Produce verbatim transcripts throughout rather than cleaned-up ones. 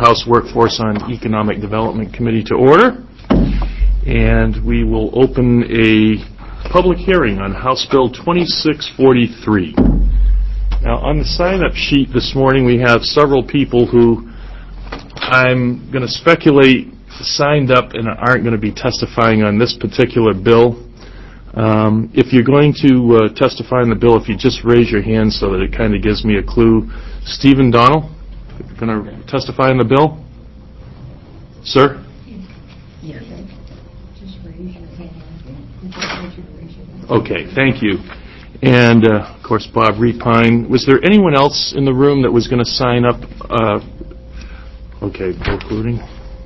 House Workforce on Economic Development Committee to order. And we will open a public hearing on House Bill twenty-six forty-three. Now, on the sign-up sheet this morning, we have several people who I'm going to speculate signed up and aren't going to be testifying on this particular bill. Um, if you're going to uh, testify on the bill, if you just raise your hand so that it kind of gives me a clue. Stephen Donnell, going to testify on the bill? Sir? Yes. Just raise your hand. Okay, thank you. And, uh, of course, Bob Repine. Was there anyone else in the room that was going to sign up? Uh, okay, Bill Cluding.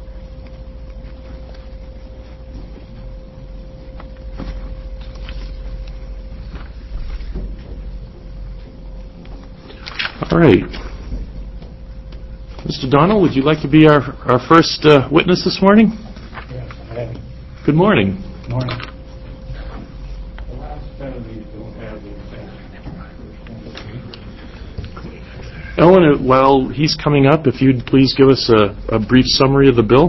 All right. Mister Donnell, would you like to be our, our first uh, witness this morning? Yes, I have it. Good morning. Good morning. The last set of these don't have the extension. Ellen, while he's coming up, if you'd please give us a, a brief summary of the bill.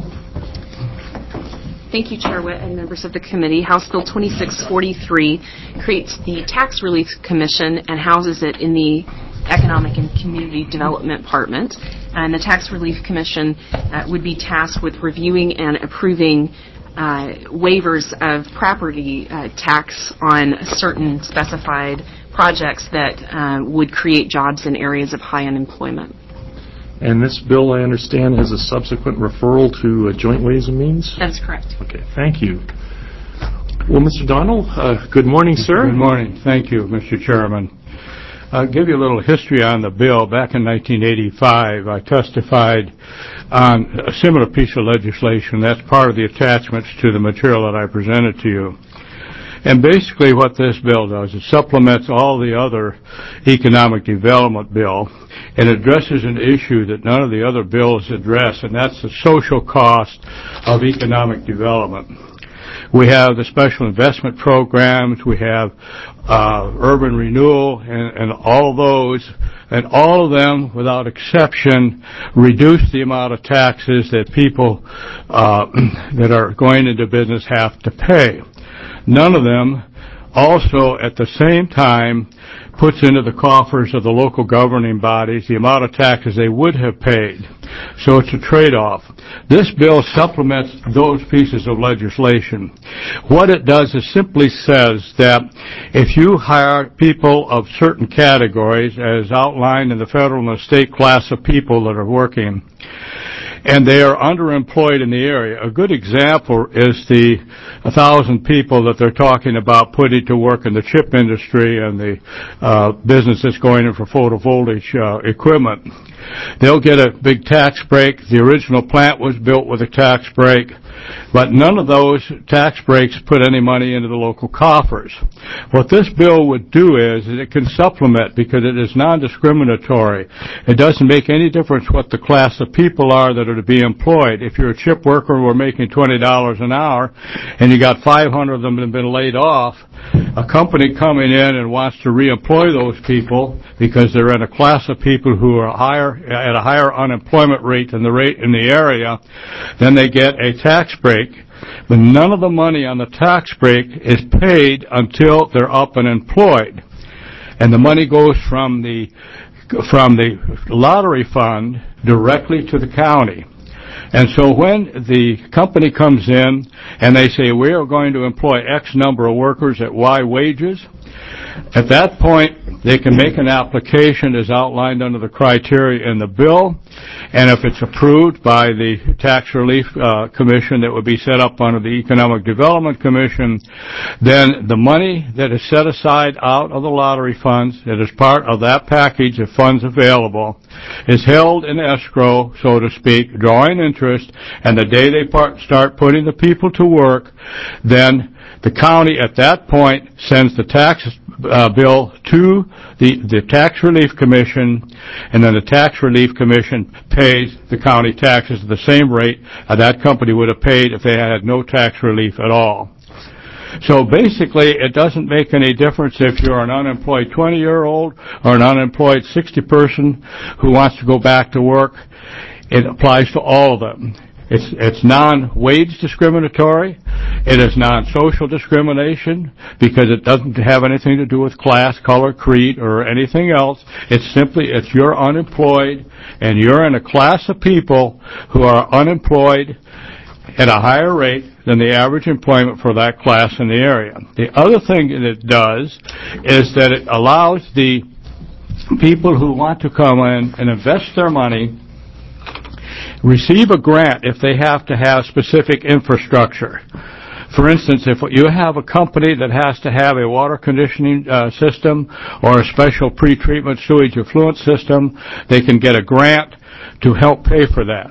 Thank you, Chair Witt and members of the committee. House Bill twenty-six forty-three creates the Tax Relief Commission and houses it in the Economic and Community Development Department. And the Tax Relief Commission uh, would be tasked with reviewing and approving uh, waivers of property uh, tax on certain specified projects that uh, would create jobs in areas of high unemployment. And this bill, I understand, has a subsequent referral to uh, Joint Ways and Means? That is correct. Okay, thank you. Well, Mister Donnell, uh, good morning, sir. Good morning. Thank you, Mister Chairman. I'll give you a little history on the bill. Back in nineteen eighty-five, I testified on a similar piece of legislation. That's part of the attachments to the material that I presented to you. And basically what this bill does, it supplements all the other economic development bill and addresses an issue that none of the other bills address, and that's the social cost of economic development. We have the special investment programs, we have uh, urban renewal, and, and all of those, and all of them, without exception, reduce the amount of taxes that people uh, that are going into business have to pay. None of them also, at the same time, puts into the coffers of the local governing bodies the amount of taxes they would have paid. So it's a trade-off. This bill supplements those pieces of legislation. What it does is simply says that if you hire people of certain categories, as outlined in the federal and the state class of people that are working, and they are underemployed in the area. A good example is the one thousand people that they're talking about putting to work in the chip industry and the uh, business that's going in for photovoltaic uh, equipment. They'll get a big tax break. The original plant was built with a tax break, but none of those tax breaks put any money into the local coffers. What this bill would do is it can supplement, because it is non-discriminatory. It doesn't make any difference what the class of people are that are to be employed. If you're a chip worker who are making twenty dollars an hour and you got five hundred of them that have been laid off, a company coming in and wants to reemploy those people because they're in a class of people who are higher at a higher unemployment rate than the rate in the area, then they get a tax break. But none of the money on the tax break is paid until they're up and employed. And the money goes from the from the lottery fund directly to the county. And so when the company comes in and they say, we are going to employ X number of workers at Y wages, at that point, they can make an application as outlined under the criteria in the bill, and if it's approved by the Tax Relief uh, Commission that would be set up under the Economic Development Commission, then the money that is set aside out of the lottery funds, that is part of that package of funds available, is held in escrow, so to speak, drawing interest, and the day they part, start putting the people to work, then the county at that point sends the tax uh, bill to the, the Tax Relief Commission, and then the Tax Relief Commission pays the county taxes at the same rate uh, that company would have paid if they had no tax relief at all. So basically, it doesn't make any difference if you're an unemployed twenty-year-old or an unemployed sixty person who wants to go back to work. It applies to all of them. It's, it's non-wage discriminatory. It is non-social discrimination because it doesn't have anything to do with class, color, creed, or anything else. It's simply, it's you're unemployed, and you're in a class of people who are unemployed at a higher rate than the average employment for that class in the area. The other thing that it does is that it allows the people who want to come in and invest their money receive a grant if they have to have specific infrastructure. For instance, if you have a company that has to have a water conditioning uh, system or a special pretreatment sewage effluent system, they can get a grant to help pay for that.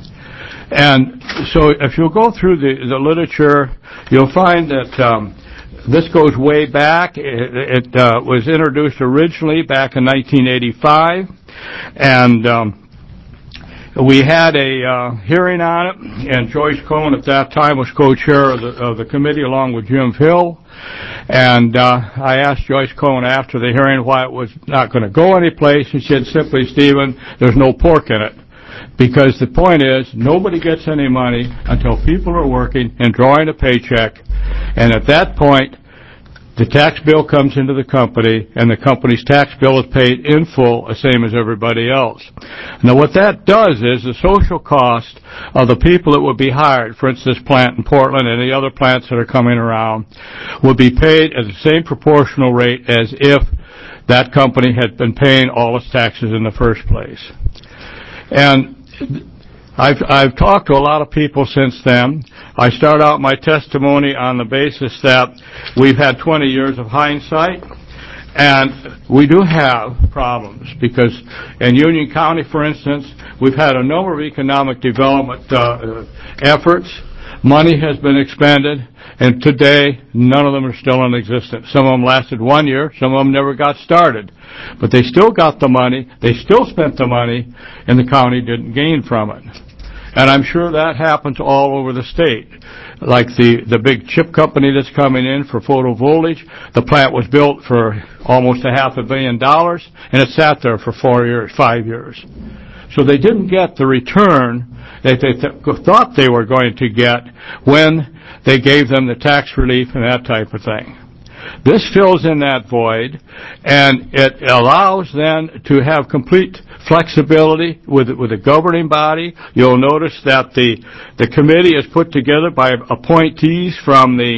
And so if you'll go through the, the literature, you'll find that um, this goes way back. It, it uh, was introduced originally back in nineteen eighty-five, and um, we had a uh, hearing on it, and Joyce Cohen at that time was co-chair of the, of the committee along with Jim Hill. And uh, I asked Joyce Cohen after the hearing why it was not going to go anyplace. She said simply, Stephen, there's no pork in it. Because the point is, nobody gets any money until people are working and drawing a paycheck. And at that point, the tax bill comes into the company, and the company's tax bill is paid in full, the same as everybody else. Now, what that does is the social cost of the people that would be hired, for instance, this plant in Portland and the other plants that are coming around, would be paid at the same proportional rate as if that company had been paying all its taxes in the first place. And I've, I've talked to a lot of people since then. I start out my testimony on the basis that we've had twenty years of hindsight, and we do have problems because in Union County, for instance, we've had a number of economic development uh, efforts. Money has been expended, and today none of them are still in existence. Some of them lasted one year, some of them never got started. But they still got the money, they still spent the money, and the county didn't gain from it. And I'm sure that happens all over the state. Like the, the big chip company that's coming in for photovoltaic, the plant was built for almost a half a billion dollars, and it sat there for four years, five years. So they didn't get the return that they th- thought they were going to get when they gave them the tax relief and that type of thing. This fills in that void, and it allows then to have complete flexibility with with the governing body. You'll notice that the the committee is put together by appointees from the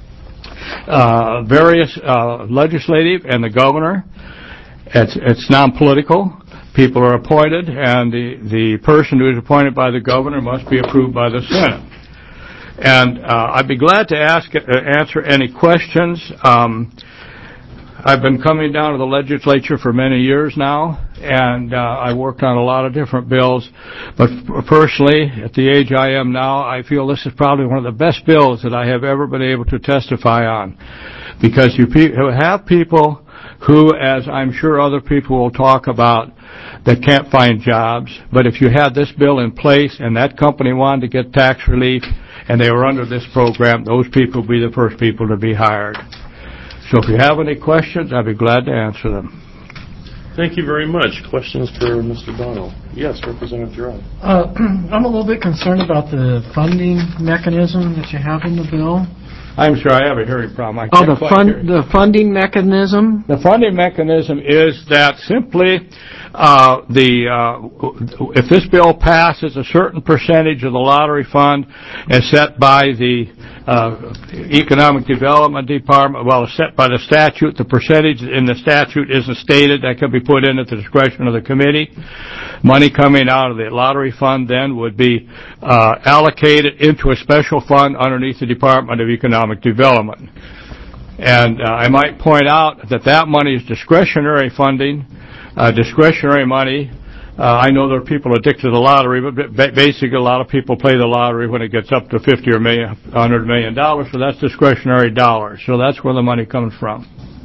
uh, various uh, legislative and the governor. It's it's non-political. People are appointed, and the the person who is appointed by the governor must be approved by the Senate. And uh, I'd be glad to ask uh, answer any questions. Um, I've been coming down to the legislature for many years now, and uh, I worked on a lot of different bills. But personally, at the age I am now, I feel this is probably one of the best bills that I have ever been able to testify on, because you pe- have people who, as I'm sure other people will talk about, that can't find jobs. But if you had this bill in place and that company wanted to get tax relief and they were under this program, those people would be the first people to be hired. So if you have any questions, I'd be glad to answer them. Thank you very much. Questions for Mister Donnell? Yes, Representative Gerard. Uh, I'm a little bit concerned about the funding mechanism that you have in the bill. I'm sure I have a hearing problem. I Oh, can't the quite fund, hear you. the funding mechanism? The funding mechanism is that simply uh, the uh, if this bill passes, a certain percentage of the lottery fund is set by the uh, Economic Development Department. Well, it's set by the statute. The percentage in the statute isn't stated. That can be put in at the discretion of the committee. Money coming out of the lottery fund then would be uh, allocated into a special fund underneath the Department of Economic Development. And uh, I might point out that that money is discretionary funding, uh, discretionary money. Uh, I know there are people addicted to the lottery, but ba- basically a lot of people play the lottery when it gets up to fifty or million, one hundred million dollars, so that's discretionary dollars. So that's where the money comes from.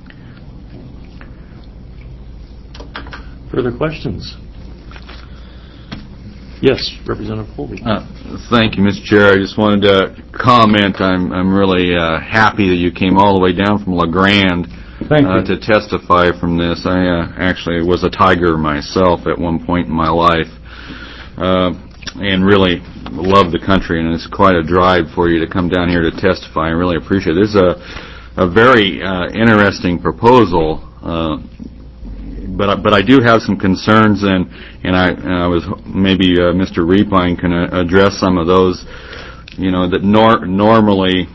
Further questions? Yes, Representative Colby. Uh, thank you, Mister Chair. I just wanted to comment. I'm I'm really uh, happy that you came all the way down from La Grande Thank uh, you. to testify from this. I uh, actually was a tiger myself at one point in my life, uh, and really love the country, and it's quite a drive for you to come down here to testify. I really appreciate it. This is a, a very uh, interesting proposal, uh, but, I- but I do have some concerns, and, and, I, and I was maybe uh, Mister Repine can uh, address some of those, you know, that nor- normally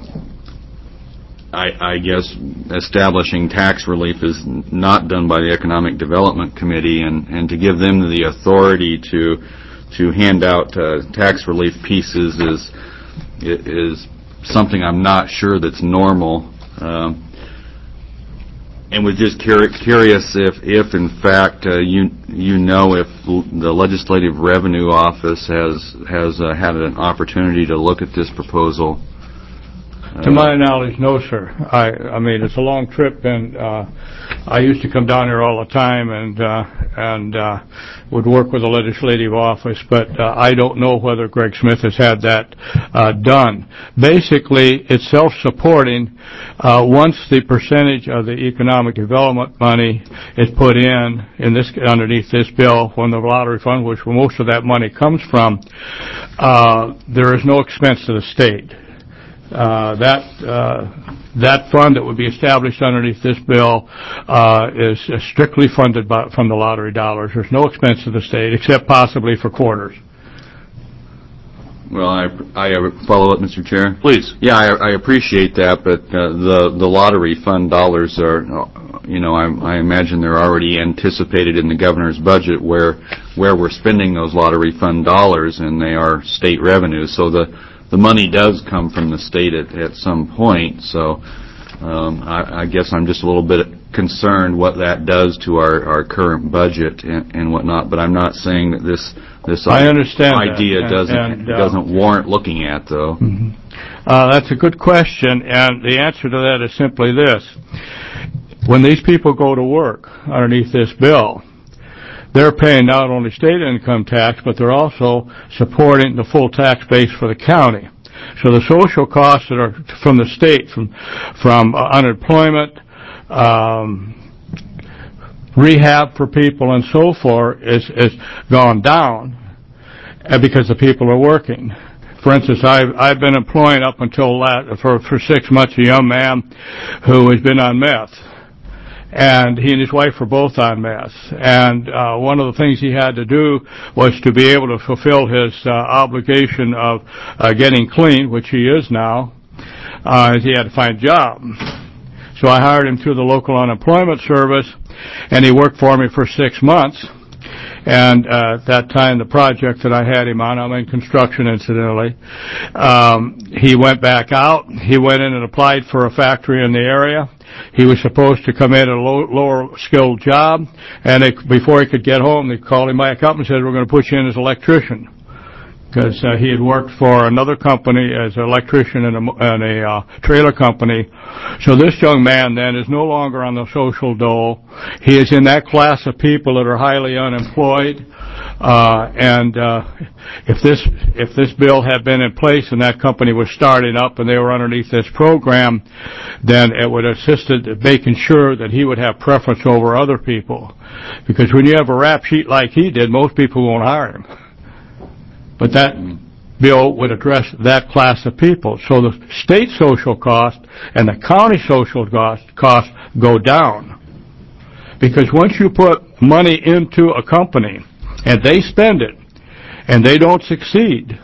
I, I guess establishing tax relief is not done by the Economic Development Committee, and, and to give them the authority to to hand out uh, tax relief pieces is is something I'm not sure that's normal. Um, and was just curi- curious if, if in fact uh, you you know if l- the Legislative Revenue Office has has uh, had an opportunity to look at this proposal. To my knowledge, no, sir. I, I mean, it's a long trip, and uh, I used to come down here all the time and uh, and uh, would work with the legislative office, but uh, I don't know whether Greg Smith has had that uh, done. Basically, it's self-supporting. Uh, once the percentage of the economic development money is put in, in this underneath this bill, when the lottery fund, which most of that money comes from, uh, there is no expense to the state. Uh, that uh, that fund that would be established underneath this bill uh, is uh, strictly funded by, from the lottery dollars. There's no expense to the state, except possibly for quarters. Well, I, I follow up, Mister Chair. Please. Yeah, I, I appreciate that, but uh, the the lottery fund dollars are, you know, I, I imagine they're already anticipated in the governor's budget where where we're spending those lottery fund dollars, and they are state revenues. So the the money does come from the state at, at some point. So um, I, I guess I'm just a little bit concerned what that does to our, our current budget and, and whatnot. But I'm not saying that this this I understand idea that. doesn't and, uh, doesn't warrant looking at, though. Mm-hmm. Uh, that's a good question, and the answer to that is simply this. When these people go to work underneath this bill, they're paying not only state income tax, but they're also supporting the full tax base for the county. So the social costs that are from the state, from from uh, unemployment, um, rehab for people, and so forth, is is gone down uh, because the people are working. For instance, I've I've been employing up until last, for for six months a young man who has been on meth. And he and his wife were both on meth. And uh, one of the things he had to do was to be able to fulfill his uh, obligation of uh, getting clean, which he is now, uh, he had to find a job. So I hired him through the local unemployment service, and he worked for me for six months. And uh, at that time, the project that I had him on, I'm in construction incidentally, um, he went back out. He went in and applied for a factory in the area. He was supposed to come in at a low, lower skilled job, and they, before he could get home, they called him back up and said, we're going to put you in as an electrician. Because uh, he had worked for another company as an electrician in a, in a uh, trailer company. So this young man then is no longer on the social dole. He is in that class of people that are highly unemployed. Uh, and uh, if this if this bill had been in place and that company was starting up and they were underneath this program, then it would have assisted making sure that he would have preference over other people. Because when you have a rap sheet like he did, most people won't hire him. But that bill would address that class of people. So the state social cost and the county social cost, cost go down. Because once you put money into a company and they spend it and they don't succeed,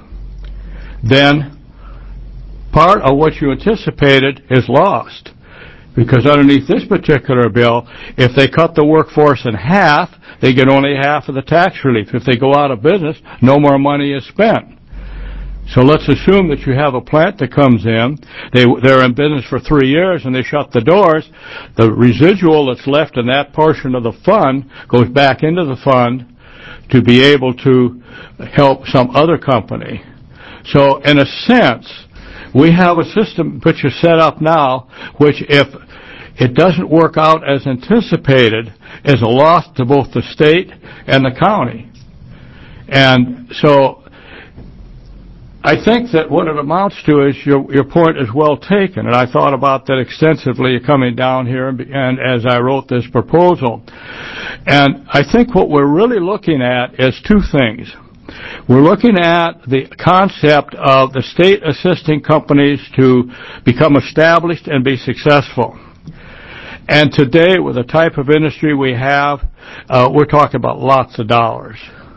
then part of what you anticipated is lost. Because underneath this particular bill, if they cut the workforce in half, they get only half of the tax relief. If they go out of business, no more money is spent. So let's assume that you have a plant that comes in, they, they're in business for three years and they shut the doors. The residual that's left in that portion of the fund goes back into the fund to be able to help some other company. So in a sense, we have a system which is set up now, which if it doesn't work out as anticipated, is a loss to both the state and the county. And so I think that what it amounts to is your your point is well taken, and I thought about that extensively coming down here and, and as I wrote this proposal. And I think what we're really looking at is two things. We're looking at the concept of the state assisting companies to become established and be successful. And today, with the type of industry we have, uh, we're talking about lots of dollars.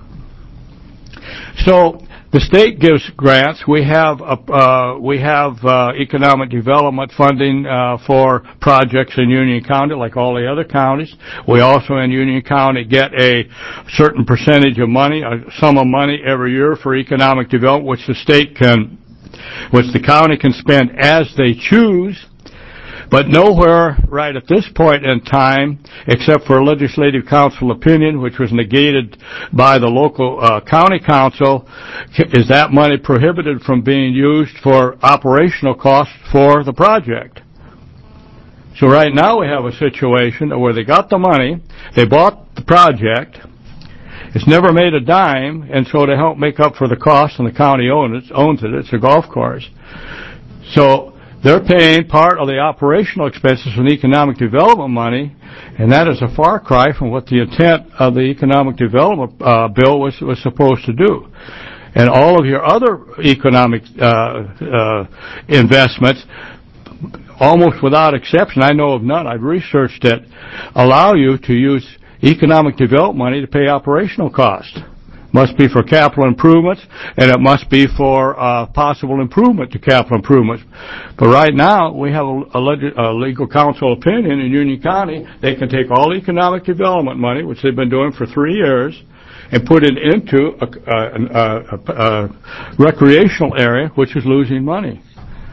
So the state gives grants. We have a, uh, we have uh, economic development funding uh, for projects in Union County, like all the other counties. We also in Union County get a certain percentage of money, a sum of money every year for economic development, which the state can, which the county can spend as they choose. But nowhere right at this point in time, except for a legislative council opinion, which was negated by the local uh, county council, is that money prohibited from being used for operational costs for the project. So right now we have a situation where they got the money, they bought the project, it's never made a dime, and so to help make up for the cost, and the county owns it, owns it, it's a golf course. So they're paying part of the operational expenses from the economic development money, and that is a far cry from what the intent of the economic development uh, bill was, was supposed to do. And all of your other economic uh, uh, investments, almost without exception, I know of none, I've researched it, allow you to use economic development money to pay operational costs. Must be for capital improvements, and it must be for uh, possible improvement to capital improvements. But right now, we have a, a, leg- a legal counsel opinion in Union County. They can take all economic development money, which they've been doing for three years, and put it into a, a, a, a, a recreational area, which is losing money.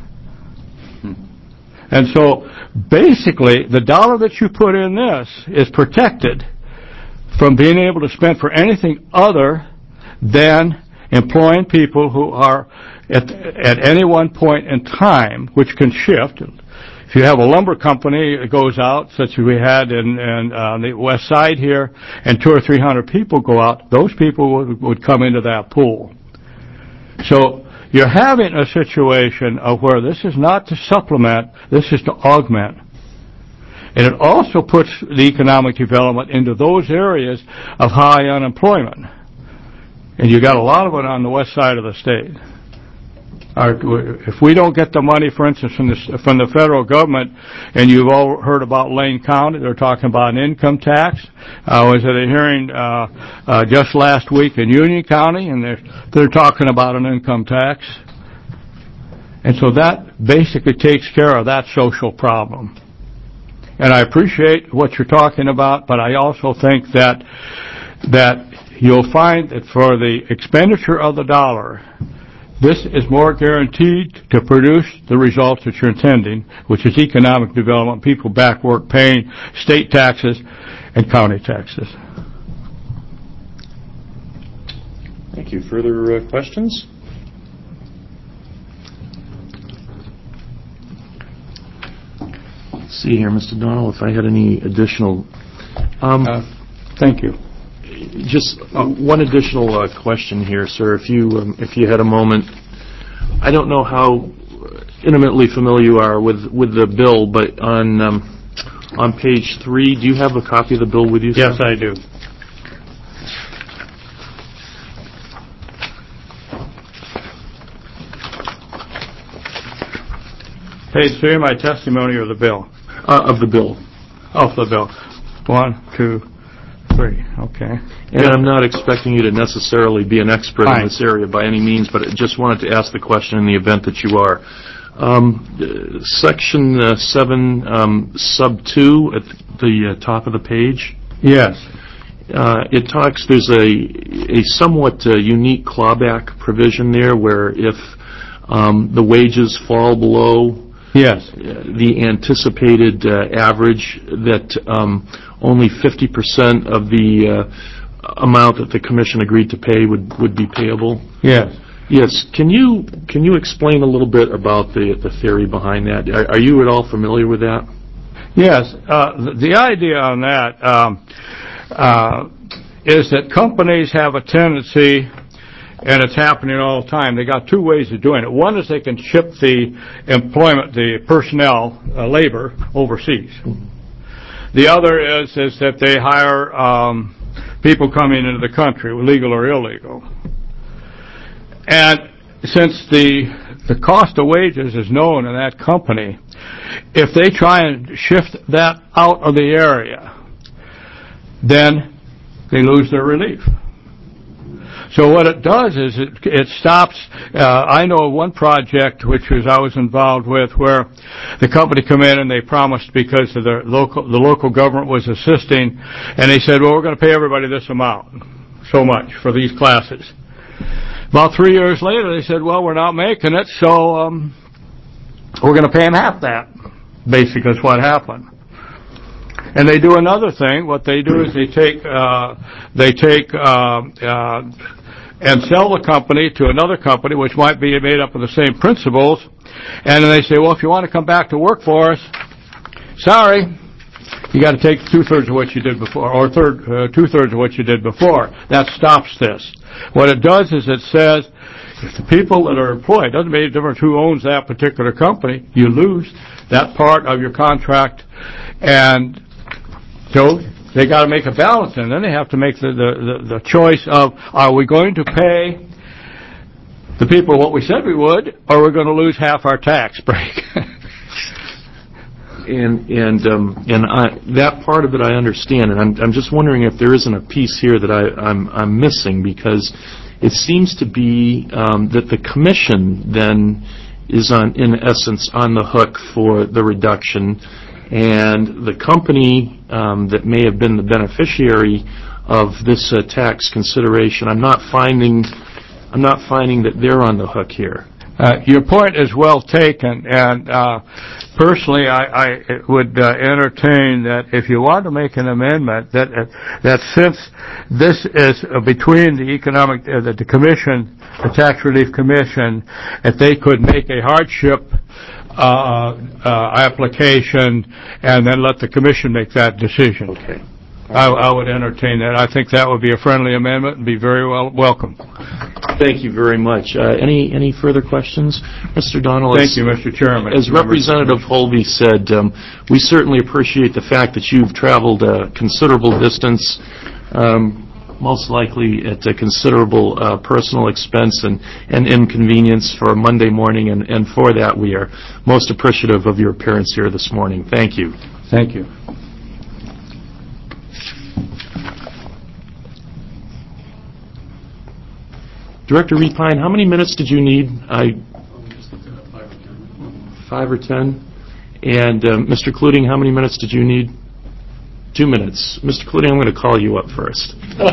And so, basically, the dollar that you put in this is protected from being able to spend for anything other than employing people who are at, at any one point in time, which can shift. If you have a lumber company that goes out, such as we had in, in uh, on the west side here, and two or three hundred people go out, those people would, would come into that pool. So you're having a situation of where this is not to supplement, this is to augment. And it also puts the economic development into those areas of high unemployment. And you got a lot of it on the west side of the state. Our, if we don't get the money, for instance, from the, from the federal government, and you've all heard about Lane County, they're talking about an income tax. I was at a hearing uh, uh, just last week in Union County, and they're, they're talking about an income tax. And so that basically takes care of that social problem. And I appreciate what you're talking about, but I also think that that you'll find that for the expenditure of the dollar, this is more guaranteed to produce the results that you're intending, which is economic development, people back work paying state taxes and county taxes. Thank you. Further uh, questions? Let's see here, Mister Donnell, if I had any additional... Um, uh, thank you. Just uh, one additional uh, question here, sir. If you um, if you had a moment, I don't know how intimately familiar you are with, with the bill, but on um, on page three, do you have a copy of the bill with you, sir? Yes, I do. Page three of my testimony or the bill? Uh, of the bill. Of the bill. One, two, three. Okay. And I'm not expecting you to necessarily be an expert Fine. in this area by any means, but I just wanted to ask the question in the event that you are. Um, uh, section uh, seven, um, sub two, at the uh, top of the page. Yes. Uh, it talks, there's a, a somewhat uh, unique clawback provision there where if um, the wages fall below Yes. the anticipated uh, average, that um, only fifty percent of the uh, amount that the commission agreed to pay would, would be payable. Yes. Yes. Can you can you explain a little bit about the the theory behind that? Are, are you at all familiar with that? Yes. Uh, the, the idea on that um, uh, is that companies have a tendency, and it's happening all the time. They got two ways of doing it. One is they can ship the employment, the personnel, uh, labor overseas. The other is is that they hire um, people coming into the country, legal or illegal. and since the the cost of wages is known in that company, if they try and shift that out of the area, then they lose their relief. So what it does is it, it stops, uh, I know one project which was I was involved with where the company come in and they promised because of the local, the local government was assisting, and they said, well, we're going to pay everybody this amount, so much for these classes. About three years later, they said, well, we're not making it, so um, we're going to pay them half that. Basically, is what happened. And they do another thing. What they do is they take, uh, they take, uh, uh, and sell the company to another company, which might be made up of the same principles. And then they say, well, if you want to come back to work for us, sorry, you got to take two-thirds of what you did before, or third, uh, two-thirds of what you did before. That stops this. What it does is it says, if the people that are employed, doesn't make a difference who owns that particular company, you lose that part of your contract, and so they got to make a balance, and then they have to make the, the, the, the choice of, are we going to pay the people what we said we would, or we're going to lose half our tax break? And and um, and I, that part of it I understand, and I'm I'm just wondering if there isn't a piece here that I, I'm I'm missing, because it seems to be um, that the commission then is on, in essence, on the hook for the reduction, and the company um, that may have been the beneficiary of this uh, tax consideration, I'm not finding I'm not finding that they're on the hook here. Uh, your point is well taken, and uh, personally, I, I would uh, entertain that if you want to make an amendment, that uh, that since this is uh, between the economic, uh, the, the commission, the tax relief commission, if they could make a hardship uh, uh, application, and then let the commission make that decision. Okay. I, I would entertain that. I think that would be a friendly amendment and be very well welcome. Thank you very much. Uh, any any further questions, Mister Donnell? Thank you, Mister Chairman. As Representative Holvey said, um, we certainly appreciate the fact that you've traveled a considerable distance, um, most likely at a considerable uh, personal expense and, and inconvenience for a Monday morning, and, and for that we are most appreciative of your appearance here this morning. Thank you. Thank you. Director Repine, how many minutes did you need? I five or ten. And uh, Mister Cluting, how many minutes did you need? Two minutes. Mister Cluting, I'm going to call you up first.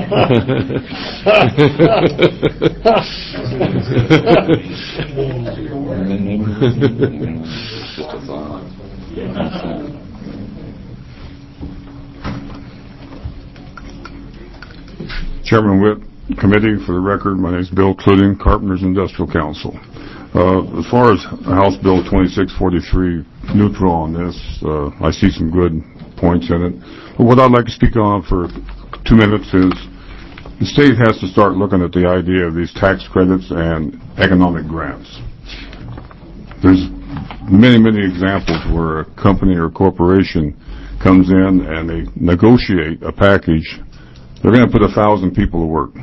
Chairman Witt, Committee, for the record, my name is Bill Cluting, Carpenters Industrial Council. Uh, as far as House Bill twenty-six forty-three, neutral on this, uh, I see some good points in it. But what I'd like to speak on for two minutes is the state has to start looking at the idea of these tax credits and economic grants. There's many, many examples where a company or corporation comes in and they negotiate a package. They're going to put a thousand people to work.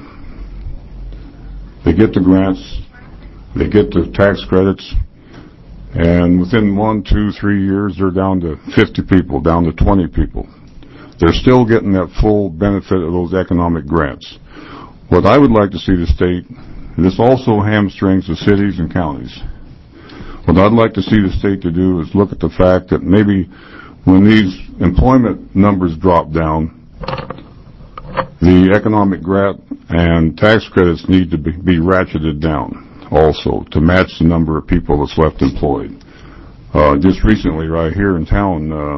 They get the grants, they get the tax credits, and within one, two, three years, they're down to fifty people, down to twenty people. They're still getting that full benefit of those economic grants. What I would like to see the state, this also hamstrings the cities and counties. What I'd like to see the state to do is look at the fact that maybe when these employment numbers drop down, the economic grant and tax credits need to be, be ratcheted down also to match the number of people that's left employed. Uh, just recently, right here in town, uh,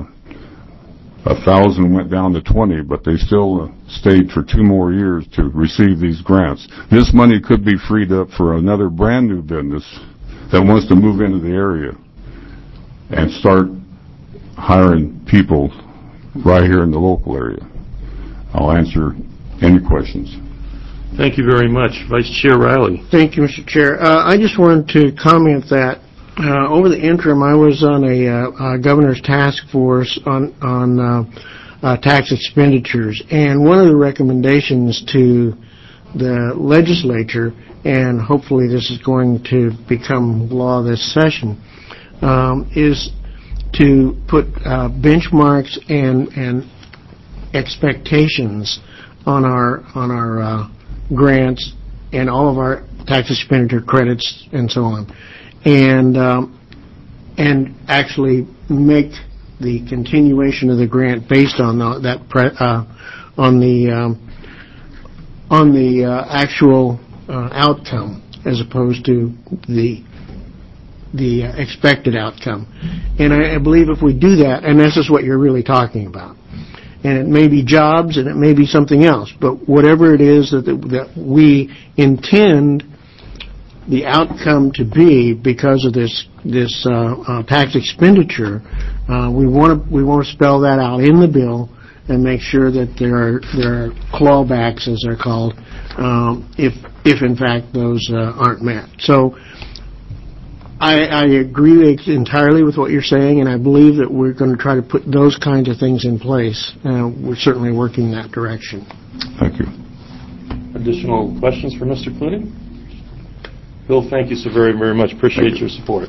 a thousand went down to twenty, but they still uh, stayed for two more years to receive these grants. This money could be freed up for another brand new business that wants to move into the area and start hiring people right here in the local area. I'll answer any questions. Thank you very much. Vice Chair Riley. Thank you, Mister Chair. Uh, I just wanted to comment that uh, over the interim, I was on a, uh, a governor's task force on, on uh, uh, tax expenditures, and one of the recommendations to the legislature and hopefully this is going to become law this session, um, is to put uh, benchmarks and and expectations on our on our uh, grants and all of our tax expenditure credits and so on, and um, and actually make the continuation of the grant based on the, that pre, uh, on the um, on the uh, actual uh, outcome as opposed to the the uh, expected outcome. And I, I believe if we do that, and this is what you're really talking about, and it may be jobs and it may be something else, but whatever it is that, that we intend the outcome to be because of this this uh, uh, tax expenditure, uh, we want to we want to spell that out in the bill and make sure that there are there are clawbacks, as they're called, um, if if in fact those uh, aren't met. So I, I agree entirely with what you're saying, and I believe that we're going to try to put those kinds of things in place. Uh, we're certainly working in that direction. Thank you. Additional questions for Mister Clooney? Bill, thank you so very, very much. Appreciate your support.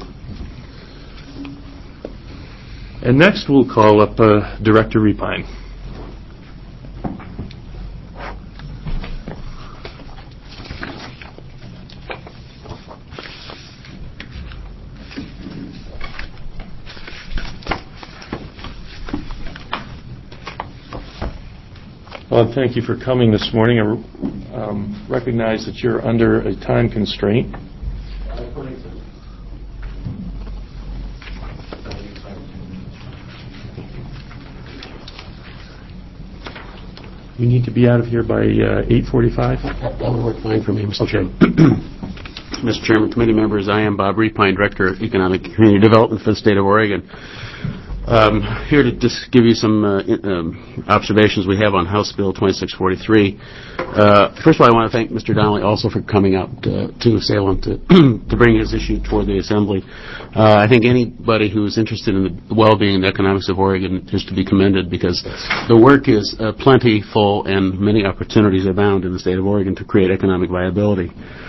And next we'll call up uh, Director Repine. Well, thank you for coming this morning. I um, recognize that you're under a time constraint. You need to be out of here by uh, eight forty-five? That'll work fine for me, Mister Chairman. Mister Chairman, committee members, I am Bob Repine, Director of Economic Community Development for the State of Oregon. Um, here to just give you some uh, in, um, observations we have on House Bill twenty-six forty-three. Uh, first of all, I want to thank Mister Donnelly also for coming out uh, to Salem to to bring his issue toward the Assembly. Uh, I think anybody who's interested in the well-being and economics of Oregon is to be commended, because the work is uh, plentiful and many opportunities abound in the state of Oregon to create economic viability.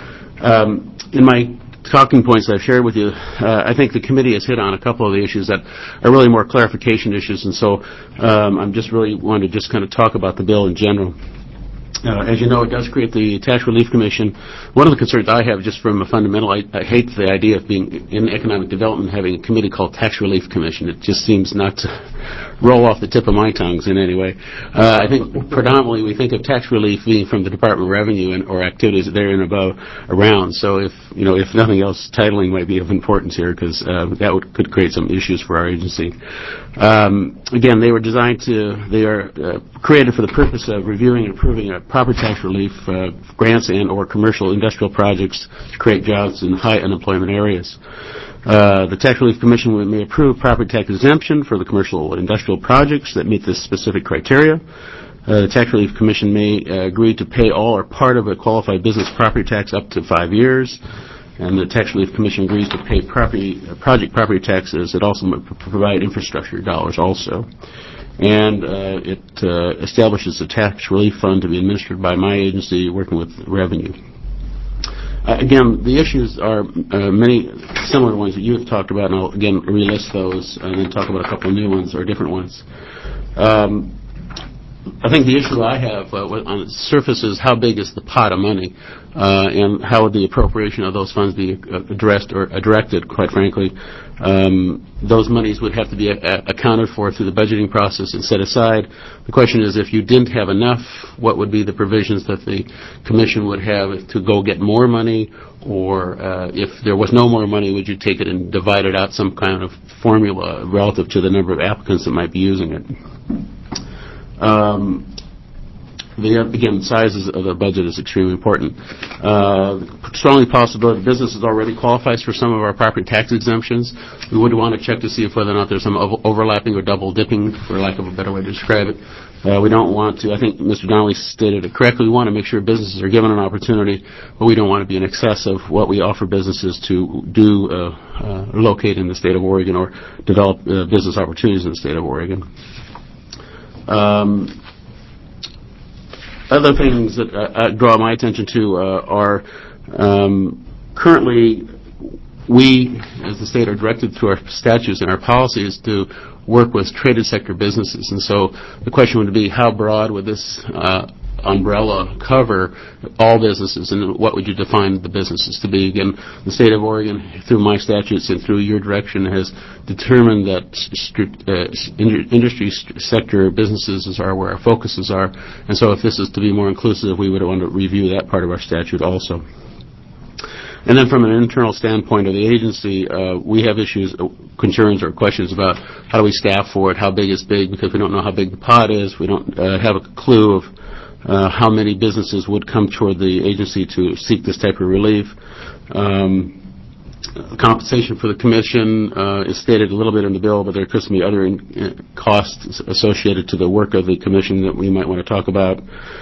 Um, in my talking points that I've shared with you, uh, I think the committee has hit on a couple of the issues that are really more clarification issues, and so um, I'm just really wanting to just kind of talk about the bill in general. Uh, as you know, it does create the Tax Relief Commission. One of the concerns I have, just from a fundamental, I, I hate the idea of being in economic development having a committee called Tax Relief Commission. It just seems not to roll off the tip of my tongues in any way. Uh, I think predominantly we think of tax relief being from the Department of Revenue and or activities there and above around. So if you know, if nothing else, titling might be of importance here, because uh, that would, could create some issues for our agency. Um, again, they were designed to, they are uh, created for the purpose of reviewing and approving a proper tax relief uh, grants and or commercial industrial projects to create jobs in high unemployment areas. Uh, the Tax Relief Commission may approve property tax exemption for the commercial industrial projects that meet this specific criteria. Uh, the Tax Relief Commission may uh, agree to pay all or part of a qualified business property tax up to five years. And the Tax Relief Commission agrees to pay property, uh, project property taxes that also provide infrastructure dollars also. And uh, it uh, establishes a tax relief fund to be administered by my agency working with revenue. Uh, again, the issues are uh, many similar ones that you have talked about, and I'll again relist those and then talk about a couple of new ones or different ones. Um, I think the issue I have uh, on the surface is how big is the pot of money, uh, and how would the appropriation of those funds be addressed or uh, directed, quite frankly. Um, those monies would have to be a- accounted for through the budgeting process and set aside. The question is, if you didn't have enough, what would be the provisions that the Commission would have to go get more money, or uh, if there was no more money, would you take it and divide it out some kind of formula relative to the number of applicants that might be using it? Um, the, again, sizes of the budget is extremely important. Uh, strongly possibility businesses already qualifies for some of our property tax exemptions. We would want to check to see if whether or not there's some over- overlapping or double dipping, for lack of a better way to describe it. Uh, we don't want to, I think Mister Donnelly stated it correctly, we want to make sure businesses are given an opportunity, but we don't want to be in excess of what we offer businesses to do, uh, uh, locate in the state of Oregon or develop uh, business opportunities in the state of Oregon. Um, other things that uh, draw my attention to uh, are Um, currently, we, as the state, are directed through our statutes and our policies to work with traded sector businesses. And so the question would be, how broad would this uh, umbrella cover all businesses, and what would you define the businesses to be? Again, the state of Oregon, through my statutes and through your direction, has determined that st- uh, industry st- sector businesses are where our focuses are. And so if this is to be more inclusive, we would want to review that part of our statute also. And then from an internal standpoint of the agency, uh, we have issues, uh, concerns or questions about how do we staff for it, how big is big, because we don't know how big the pot is. We don't uh, have a clue of uh, how many businesses would come toward the agency to seek this type of relief. Um, compensation for the commission uh, is stated a little bit in the bill, but there could be other in, uh, costs associated to the work of the commission that we might want to talk about.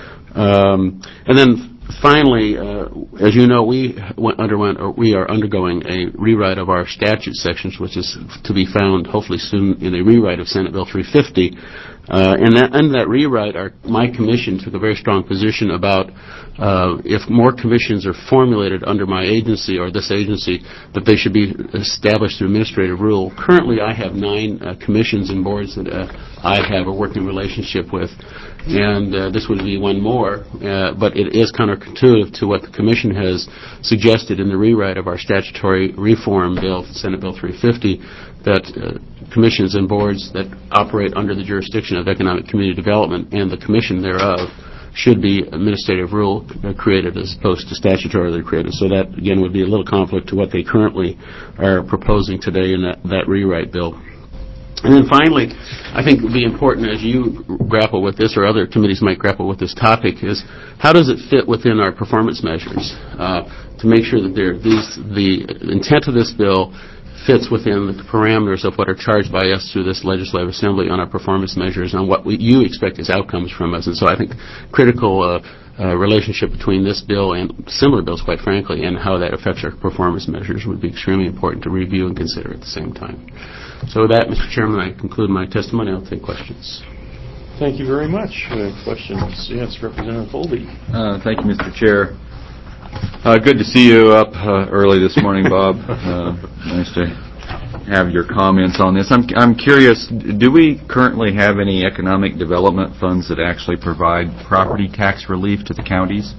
Um, and then Finally, uh, as you know, we went, underwent, or we are undergoing a rewrite of our statute sections, which is to be found hopefully soon in a rewrite of Senate Bill three fifty. Uh, and that, in that rewrite, our, my commission took a very strong position about uh, if more commissions are formulated under my agency or this agency, that they should be established through administrative rule. Currently, I have nine uh, commissions and boards that uh, I have a working relationship with, and uh, this would be one more, uh, but it is counterintuitive to what the commission has suggested in the rewrite of our statutory reform bill, Senate Bill three fifty, that uh, commissions and boards that operate under the jurisdiction of economic community development and the commission thereof should be administrative rule created as opposed to statutorily created. So that, again, would be a little conflict to what they currently are proposing today in that, that rewrite bill. And then finally, I think it would be important as you grapple with this, or other committees might grapple with this topic, is how does it fit within our performance measures uh, to make sure that they're, these, the intent of this bill fits within the parameters of what are charged by us through this legislative assembly on our performance measures and what we, you expect as outcomes from us. And so I think critical uh, uh, relationship between this bill and similar bills, quite frankly, and how that affects our performance measures would be extremely important to review and consider at the same time. So with that, Mister Chairman, I conclude my testimony. I'll take questions. Thank you very much. Uh, questions? Yes, Representative Holby. Uh, thank you, Mister Chair. Uh, good to see you up uh, early this morning, Bob. Uh, nice to have your comments on this. I'm, I'm curious, do we currently have any economic development funds that actually provide property tax relief to the counties?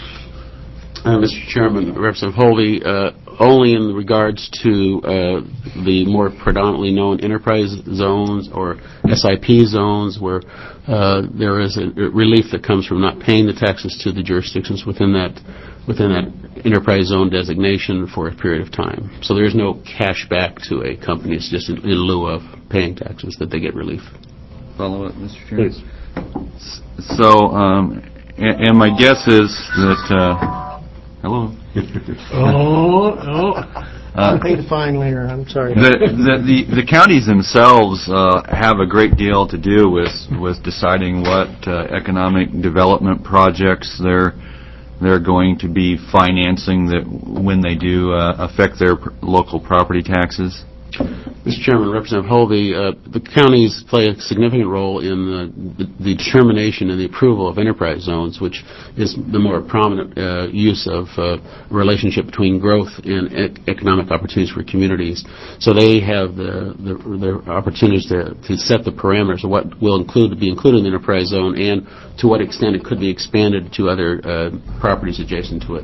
Uh, Mister Chairman, Representative Holby, uh, only in regards to uh, the more predominantly known enterprise zones or S I P zones where uh, there is a relief that comes from not paying the taxes to the jurisdictions within that within that enterprise zone designation for a period of time. So there is no cash back to a company. It's just in, in lieu of paying taxes that they get relief. Follow up, Mister Chairman. Please. So, um, and, and my guess is that. Uh, hello. oh, oh. Uh, Pay the fine later. I'm sorry. The, the, the, the counties themselves uh, have a great deal to do with with deciding what uh, economic development projects they're they're going to be financing that when they do uh, affect their pr- local property taxes. Mister Chairman, Representative Holby, uh, the counties play a significant role in the, the, the determination and the approval of enterprise zones, which is the more prominent uh, use of uh, relationship between growth and ec- economic opportunities for communities. So they have the, the, the opportunities to, to set the parameters of what will include be included in the enterprise zone and to what extent it could be expanded to other uh, properties adjacent to it.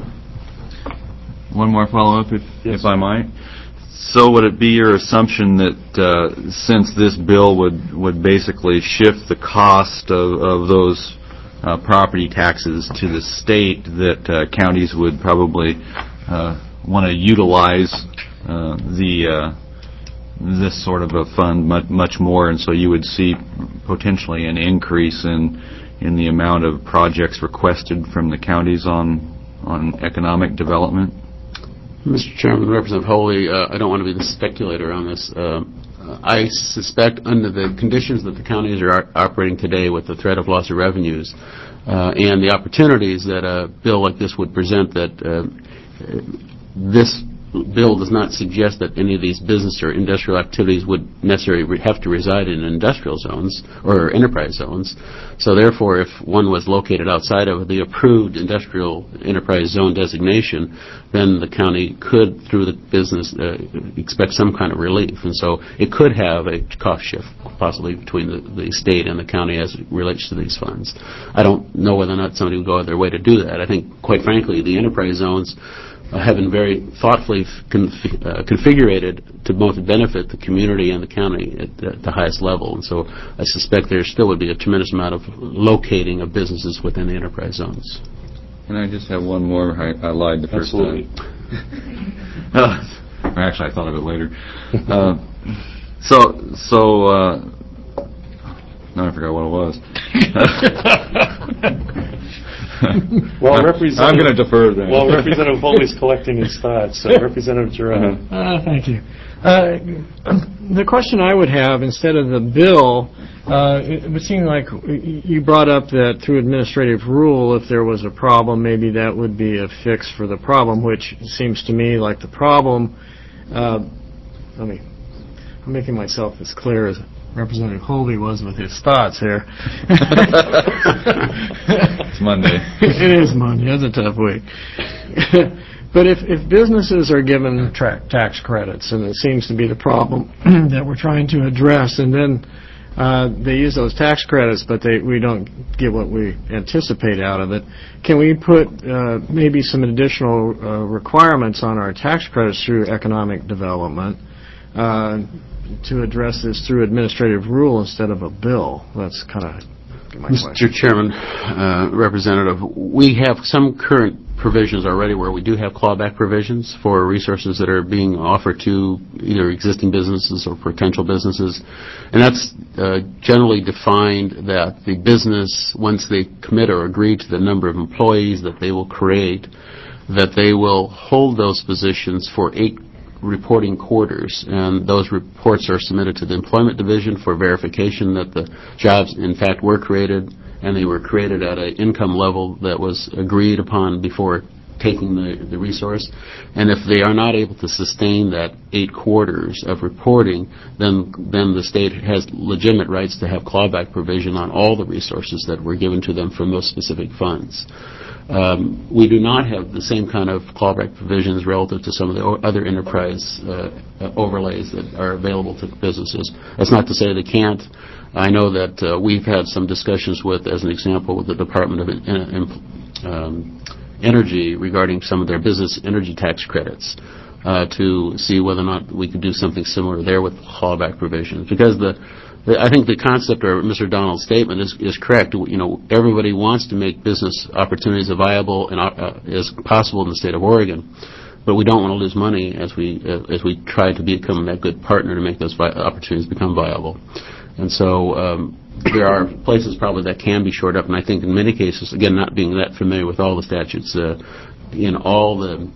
One more follow-up, if, yes. if I might. So would it be your assumption that uh, since this bill would, would basically shift the cost of, of those uh, property taxes to the state, that uh, counties would probably uh, want to utilize uh, the uh, this sort of a fund much, much more, and so you would see potentially an increase in in the amount of projects requested from the counties on on economic development? Mister Chairman, Representative Holby, uh, I don't want to be the speculator on this. Uh, I suspect under the conditions that the counties are operating today with the threat of loss of revenues uh, and the opportunities that a bill like this would present, that uh, this bill does not suggest that any of these business or industrial activities would necessarily have to reside in industrial zones or enterprise zones. So therefore, if one was located outside of the approved industrial enterprise zone designation, then the county could, through the business, uh, expect some kind of relief. And so it could have a cost shift, possibly between the, the state and the county as it relates to these funds. I don't know whether or not somebody would go out of their way to do that. I think, quite frankly, the enterprise zones uh, have been very thoughtfully conf- uh, configured to both benefit the community and the county at the, the highest level. And so I suspect there still would be a tremendous amount of locating of businesses within the enterprise zones. Can I just have one more? I, I lied the first Absolutely. time. uh, actually, I thought of it later. Uh, so, so, uh, now I forgot what it was. Well, I'm, Representative, I'm going to defer then. Well, Representative Foley's collecting his thoughts. So Representative Giroux. Uh, thank you. Uh, the question I would have, instead of the bill, uh, it would seem like you brought up that through administrative rule, if there was a problem, maybe that would be a fix for the problem, which seems to me like the problem. Uh, let me, I'm making myself as clear as Representative Holby was with his thoughts here. It's Monday. It is Monday. It's a tough week. But if, if businesses are given tra- tax credits, and it seems to be the problem that we're trying to address, and then uh, they use those tax credits, but they, we don't get what we anticipate out of it, can we put uh, maybe some additional uh, requirements on our tax credits through economic development uh, to address this through administrative rule instead of a bill? That's kind of my question. Mister Chairman, uh, Representative, we have some current provisions already where we do have clawback provisions for resources that are being offered to either existing businesses or potential businesses. And that's uh, generally defined that the business, once they commit or agree to the number of employees that they will create, that they will hold those positions for eight reporting quarters, and those reports are submitted to the Employment Division for verification that the jobs in fact were created, and they were created at an income level that was agreed upon before taking the, the resource. And if they are not able to sustain that eight quarters of reporting, then then the state has legitimate rights to have clawback provision on all the resources that were given to them from those specific funds. Um, we do not have the same kind of clawback provisions relative to some of the o- other enterprise uh, uh, overlays that are available to businesses. That's not to say they can't. I know that uh, we've had some discussions with, as an example, with the Department of uh, um, Energy regarding some of their business energy tax credits uh, to see whether or not we could do something similar there with clawback provisions. Because the I think the concept, or Mister Donald's statement, is, is correct. You know, everybody wants to make business opportunities as viable and uh, as possible in the state of Oregon, but we don't want to lose money as we uh, as we try to become that good partner to make those vi- opportunities become viable. And so um, there are places probably that can be shored up, and I think in many cases, again, not being that familiar with all the statutes, uh, in all the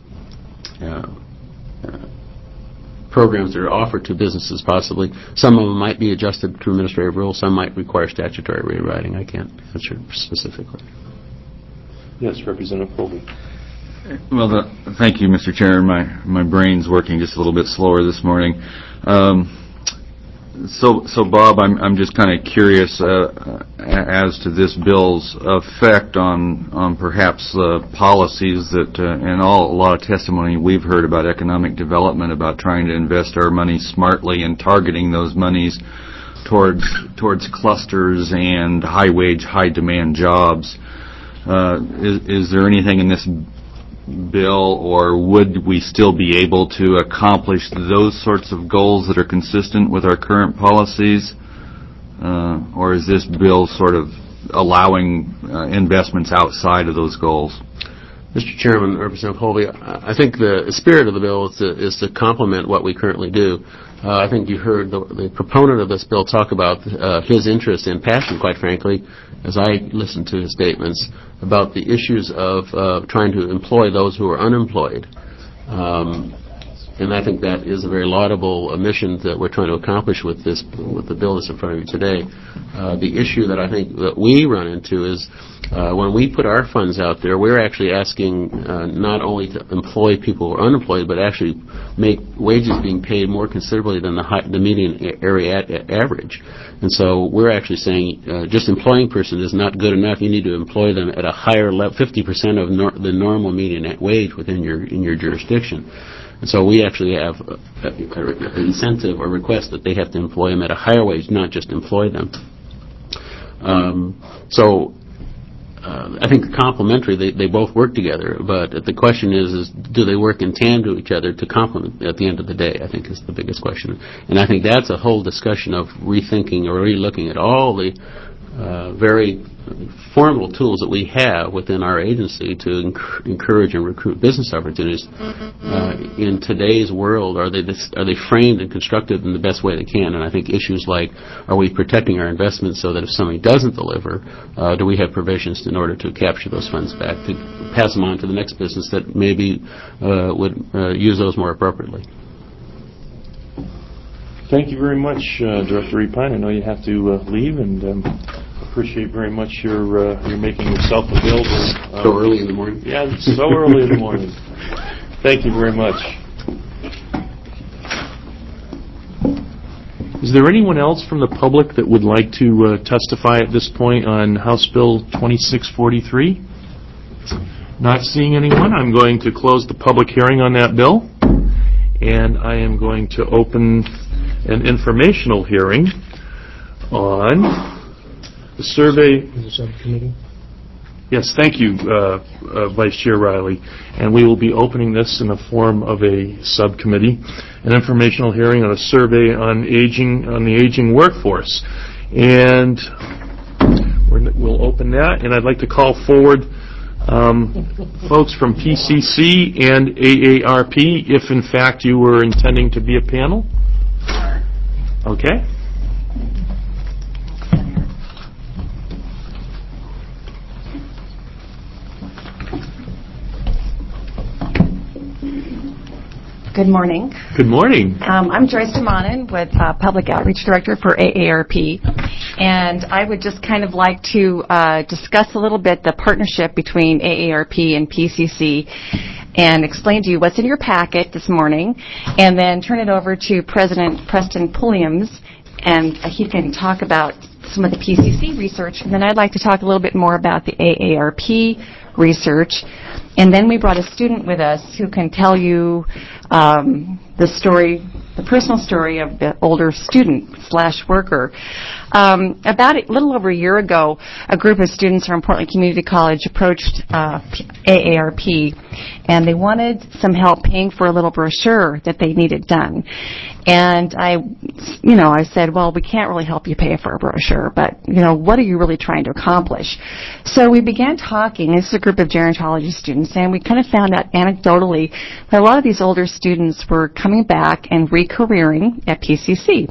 uh, uh, programs that are offered to businesses possibly. Some of them might be adjusted through administrative rules. Some might require statutory rewriting. I can't answer specifically. Yes, Representative Colby. Well, the, thank you, Mister Chair. My my brain's working just a little bit slower this morning. Um, so, so Bob, I'm I'm just kind of curious uh, as to this bill's effect on on perhaps uh, policies that, uh, and all a lot of testimony we've heard about economic development, about trying to invest our money smartly and targeting those monies towards towards clusters and high wage, high demand jobs. Uh, is, is there anything in this bill, or would we still be able to accomplish those sorts of goals that are consistent with our current policies? Uh, or is this bill sort of allowing uh, investments outside of those goals? Mister Chairman, Representative Colby, I think the spirit of the bill is to, is to complement what we currently do. Uh, I think you heard the, the proponent of this bill talk about uh, his interest and passion, quite frankly, as I listened to his statements, about the issues of uh, trying to employ those who are unemployed. Um, and I think that is a very laudable uh, mission that we're trying to accomplish with this, with the bill that's in front of you today. Uh, the issue that I think that we run into is uh, when we put our funds out there, we're actually asking uh, not only to employ people who are unemployed, but actually make wages being paid more considerably than the, high, the median area at, at average. And so we're actually saying uh, just employing a person is not good enough. You need to employ them at a higher level, fifty percent of nor- the normal median wage within your in your jurisdiction. And so we actually have an incentive or request that they have to employ them at a higher wage, not just employ them. Um, so uh, I think complementary, they, they both work together, but the question is, is do they work in tandem to each other to complement at the end of the day, I think is the biggest question. And I think that's a whole discussion of rethinking or re-looking at all the uh, very formal tools that we have within our agency to enc- encourage and recruit business opportunities. Uh, in today's world, are they dis- are they framed and constructed in the best way they can? And I think issues like, are we protecting our investments so that if somebody doesn't deliver, uh, do we have provisions in order to capture those funds back, to pass them on to the next business that maybe uh, would uh, use those more appropriately? Thank you very much, uh, Director Repine. I know you have to uh, leave, and um, appreciate very much your uh, your making yourself available. Um, so early in the morning? Yeah, so early in the morning. Thank you very much. Is there anyone else from the public that would like to uh, testify at this point on House Bill twenty-six forty-three? Not seeing anyone, I'm going to close the public hearing on that bill, and I am going to open an informational hearing on the survey. The subcommittee. Yes, thank you, uh, uh, Vice Chair Riley. And we will be opening this in the form of a subcommittee, an informational hearing on a survey on aging, on the aging workforce. And we're, we'll open that, and I'd like to call forward um, folks from P C C and A A R P, if in fact you were intending to be a panel. Okay. Good morning. Good morning. Um, I'm Joyce DeMonin with uh, Public Outreach Director for A A R P, and I would just kind of like to uh, discuss a little bit the partnership between A A R P and P C C and explain to you what's in your packet this morning, and then turn it over to President Preston Pulliams, and uh, he's going to talk about some of the P C C research, and then I'd like to talk a little bit more about the A A R P research. And then we brought a student with us who can tell you um, the story, the personal story of the older student slash worker. Um, about a little over a year ago, a group of students from Portland Community College approached uh, A A R P, and they wanted some help paying for a little brochure that they needed done. And I, you know, I said, well, we can't really help you pay for a brochure, but, you know, what are you really trying to accomplish? So we began talking. This is a group of gerontology students, and we kind of found out anecdotally that a lot of these older students were coming back and re-careering at P C C.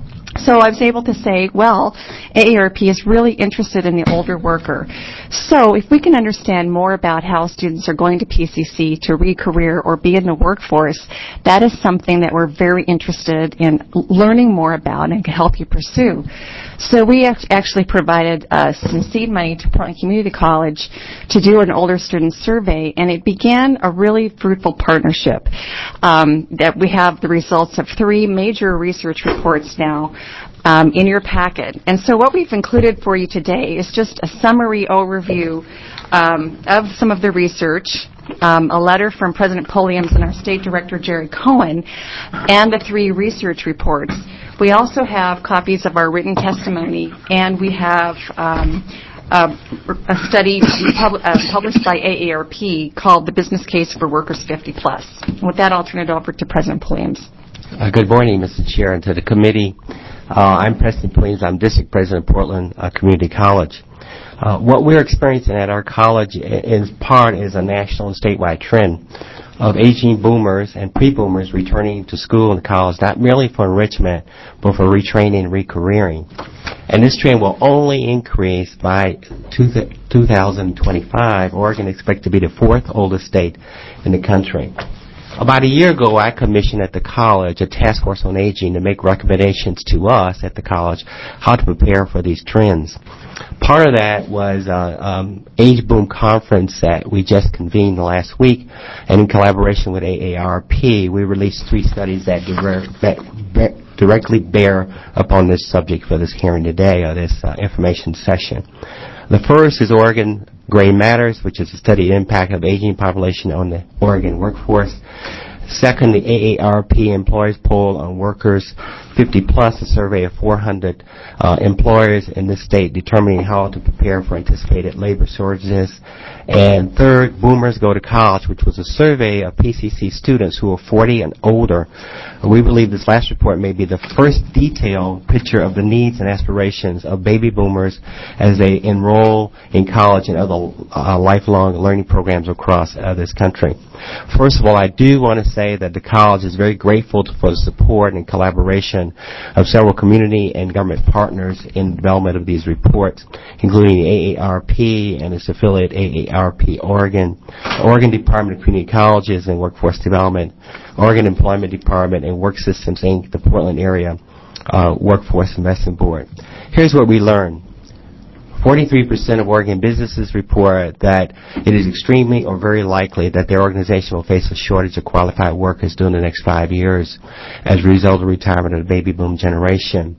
So I was able to say, well, A A R P is really interested in the older worker. So if we can understand more about how students are going to P C C to re-career or be in the workforce, that is something that we're very interested in learning more about and can help you pursue. So we actually provided uh, some seed money to Portland Community College to do an older student survey, and it began a really fruitful partnership. Um, that we have the results of three major research reports now um, in your packet. And so what we've included for you today is just a summary overview um, of some of the research, um, a letter from President Pulliams and our State Director, Jerry Cohen, and the three research reports. We also have copies of our written testimony, and we have um, a, a study pub, uh, published by A A R P called The Business Case for Workers fifty plus. With that, I'll turn it over to President Pulliams. Uh, good morning, Mister Chair, and to the committee. Uh, I'm Preston Pulliams. I'm District President of Portland uh, Community College. Uh, what we're experiencing at our college in part is a national and statewide trend of aging boomers and pre-boomers returning to school and college, not merely for enrichment, but for retraining and re-careering. And this trend will only increase by two thousand twenty-five. Oregon is expected to be the fourth oldest state in the country. About a year ago, I commissioned at the college a task force on aging to make recommendations to us at the college how to prepare for these trends. Part of that was an um, age boom conference that we just convened last week, and in collaboration with A A R P, we released three studies that, dire- that be- directly bear upon this subject for this hearing today, or this uh, information session. The first is Oregon Gray Matters, which is a study of the impact of aging population on the Oregon workforce. Second, the A A R P Employers Poll on Workers fifty plus, a survey of four hundred uh, employers in this state determining how to prepare for anticipated labor shortages. And third, Boomers Go to College, which was a survey of P C C students who are forty and older. We believe this last report may be the first detailed picture of the needs and aspirations of baby boomers as they enroll in college and other uh, lifelong learning programs across uh, this country. First of all, I do want to say that the college is very grateful for the support and collaboration of several community and government partners in the development of these reports, including the A A R P and its affiliate A A R P Oregon, Oregon Department of Community Colleges and Workforce Development, Oregon Employment Department, and Work Systems, Incorporated, the Portland Area uh, Workforce Investment Board. Here's what we learned. forty-three percent of Oregon businesses report that it is extremely or very likely that their organization will face a shortage of qualified workers during the next five years as a result of retirement of the baby boom generation.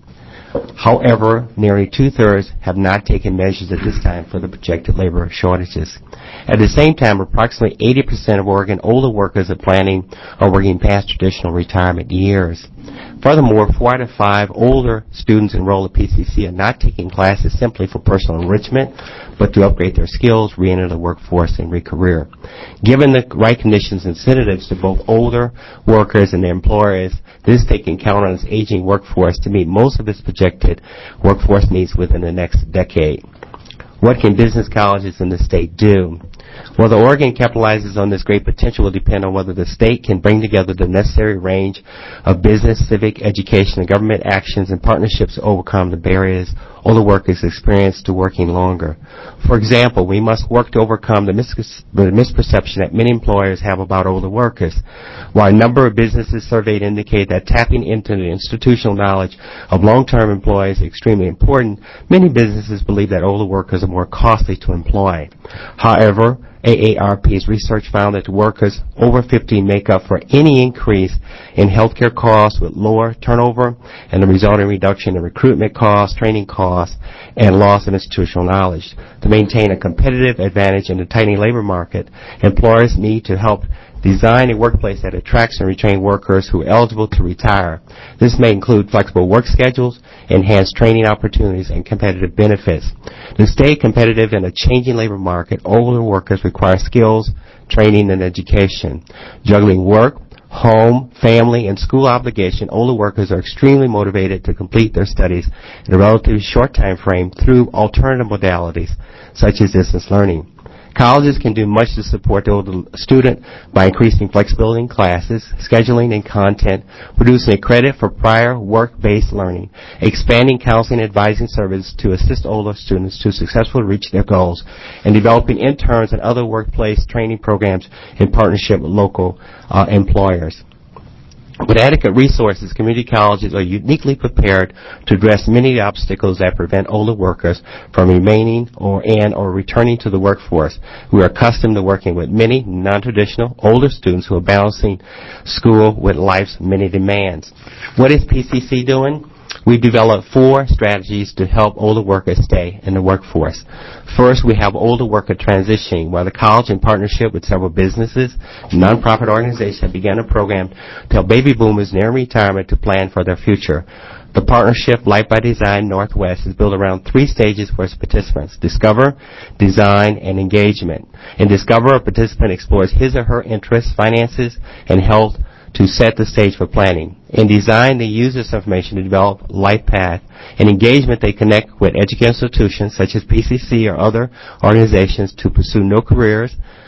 However, nearly two-thirds have not taken measures at this time for the projected labor shortages. At the same time, approximately eighty percent of Oregon older workers are planning on working past traditional retirement years. Furthermore, four out of five older students enrolled at P C C are not taking classes simply for personal enrichment, but to upgrade their skills, re-enter the workforce, and re-career. Given the right conditions and incentives to both older workers and their employers, this state can count on its aging workforce to meet most of its projected workforce needs within the next decade. What can business colleges in the state do? Whether Oregon capitalizes on this great potential will depend on whether the state can bring together the necessary range of business, civic, education, and government actions and partnerships to overcome the barriers older workers experience to working longer. For example, we must work to overcome the, mis- the misperception that many employers have about older workers. While a number of businesses surveyed indicate that tapping into the institutional knowledge of long-term employees is extremely important, many businesses believe that older workers are more costly to employ. However, A A R P's research found that the workers over fifty make up for any increase in healthcare costs with lower turnover and the resulting reduction in recruitment costs, training costs, and loss of institutional knowledge. To maintain a competitive advantage in the tightening labor market, employers need to help design a workplace that attracts and retains workers who are eligible to retire. This may include flexible work schedules, enhanced training opportunities, and competitive benefits. To stay competitive in a changing labor market, older workers require skills, training, and education. Juggling work, home, family, and school obligation, older workers are extremely motivated to complete their studies in a relatively short time frame through alternative modalities, such as distance learning. Colleges can do much to support the older student by increasing flexibility in classes, scheduling and content, producing a credit for prior work-based learning, expanding counseling and advising services to assist older students to successfully reach their goals, and developing interns and other workplace training programs in partnership with local uh, employers. With adequate resources, community colleges are uniquely prepared to address many of the obstacles that prevent older workers from remaining or and or returning to the workforce. We are accustomed to working with many non-traditional older students who are balancing school with life's many demands. What is P C C doing? We developed four strategies to help older workers stay in the workforce. First, we have older worker transitioning, where the college, in partnership with several businesses and nonprofit organizations, have begun a program to help baby boomers near retirement to plan for their future. The partnership, Life by Design Northwest, is built around three stages for its participants: Discover, Design, and Engagement. In Discover, a participant explores his or her interests, finances, and health to set the stage for planning. In Design, they use this information to develop life path. In Engagement, they connect with educational institutions such as P C C or other organizations to pursue new careers,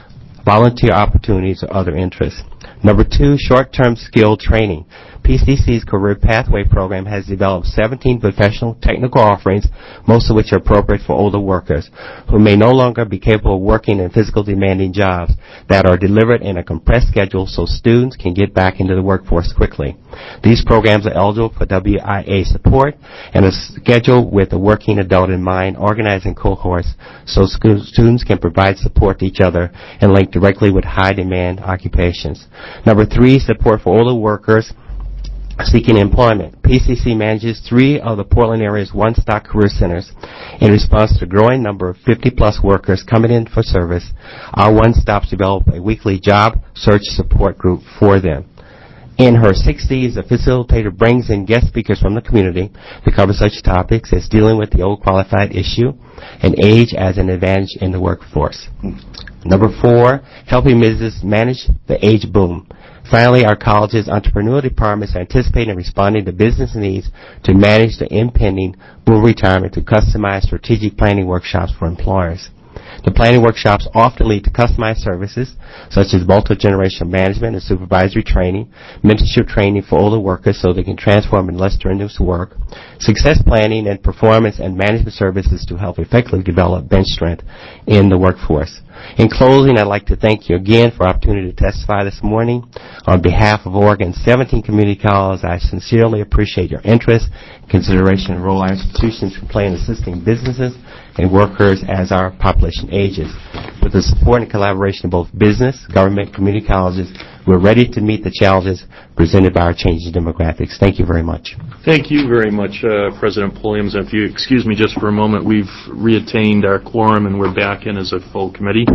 volunteer opportunities, or other interests. Number two, short-term skill training. P C C's Career Pathway program has developed seventeen professional technical offerings, most of which are appropriate for older workers who may no longer be capable of working in physical demanding jobs that are delivered in a compressed schedule so students can get back into the workforce quickly. These programs are eligible for W I A support and are scheduled with a working adult in mind, organizing cohorts so sc- students can provide support to each other and link directly with high-demand occupations. Number three, support for older workers seeking employment. P C C manages three of the Portland area's one-stop career centers. In response to a growing number of fifty-plus workers coming in for service, our one-stops develop a weekly job search support group for them. In her sixties, the facilitator brings in guest speakers from the community to cover such topics as dealing with the old qualified issue and age as an advantage in the workforce. Number four, helping businesses manage the age boom. Finally, our college's entrepreneurial departments are anticipating and responding to business needs to manage the impending boom retirement through customized strategic planning workshops for employers. The planning workshops often lead to customized services, such as multi-generational management and supervisory training, mentorship training for older workers so they can transform in less strenuous work, success planning and performance and management services to help effectively develop bench strength in the workforce. In closing, I'd like to thank you again for the opportunity to testify this morning. On behalf of Oregon's seventeen community colleges, I sincerely appreciate your interest and consideration of role our institutions can play in assisting businesses and workers as our population ages. With the support and collaboration of both business, government, community colleges, we're ready to meet the challenges presented by our changing demographics. Thank you very much. Thank you very much, uh, President Pulliams. If you excuse me just for a moment, we've reattained our quorum and we're back in as a full committee.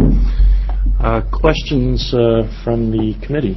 Uh, questions uh, from the committee?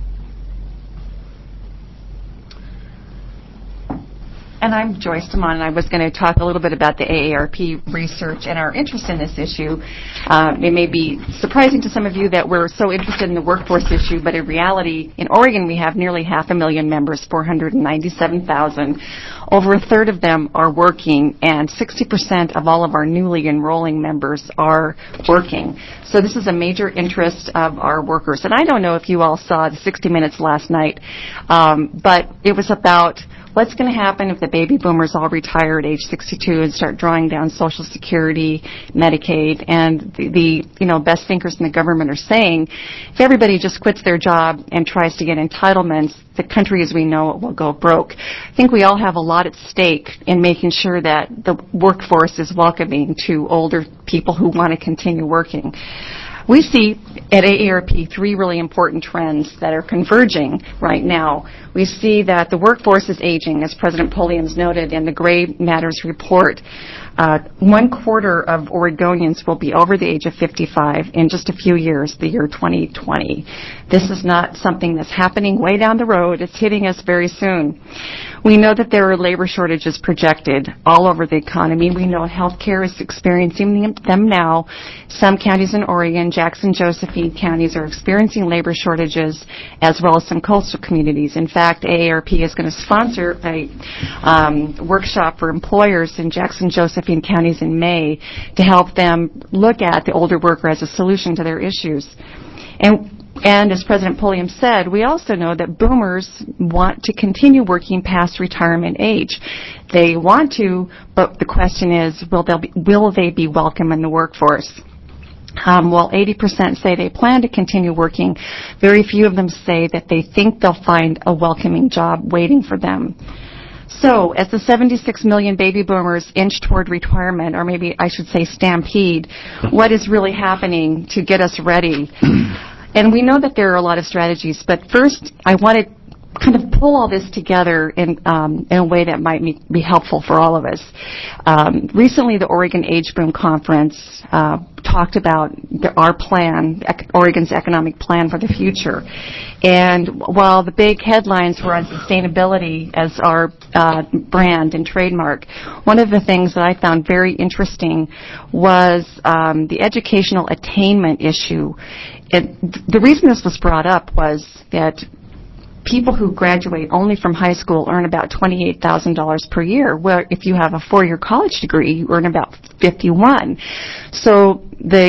And I'm Joyce DeMont, and I was going to talk a little bit about the A A R P research and our interest in this issue. Uh, it may be surprising to some of you that we're so interested in the workforce issue, but in reality, in Oregon, we have nearly half a million members, four hundred ninety-seven thousand. Over a third of them are working, and sixty percent of all of our newly enrolling members are working. So this is a major interest of our workers. And I don't know if you all saw the sixty minutes last night, um, but it was about what's going to happen if the baby boomers all retire at age sixty-two and start drawing down Social Security, Medicaid, and the, the you know best thinkers in the government are saying if everybody just quits their job and tries to get entitlements, the country as we know it will go broke. I think we all have a lot at stake in making sure that the workforce is welcoming to older people who want to continue working. We see at A A R P three really important trends that are converging right now. We see that the workforce is aging, as President Pulliams noted in the Gray Matters report. Uh, one quarter of Oregonians will be over the age of fifty-five in just a few years, the year twenty twenty. This is not something that's happening way down the road. It's hitting us very soon. We know that there are labor shortages projected all over the economy. We know healthcare is experiencing them now. Some counties in Oregon, Jackson, Josephine counties are experiencing labor shortages, as well as some coastal communities. In fact, A A R P is going to sponsor a um, workshop for employers in Jackson, Josephine counties in May to help them look at the older worker as a solution to their issues. And And as President Pulliam said, we also know that boomers want to continue working past retirement age. They want to, but the question is, will they be, will they be welcome in the workforce? Um, while eighty percent say they plan to continue working, very few of them say that they think they'll find a welcoming job waiting for them. So, as the seventy-six million baby boomers inch toward retirement, or maybe I should say stampede, what is really happening to get us ready? And we know that there are a lot of strategies, but first I want to kind of pull all this together in, um, in a way that might be helpful for all of us. Um, recently, the Oregon Age Boom Conference uh, talked about the, our plan, ec- Oregon's economic plan for the future. And while the big headlines were on sustainability as our uh, brand and trademark, one of the things that I found very interesting was um, the educational attainment issue. It, the reason this was brought up was that people who graduate only from high school earn about twenty-eight thousand dollars per year, where if you have a four-year college degree, you earn about fifty-one. So the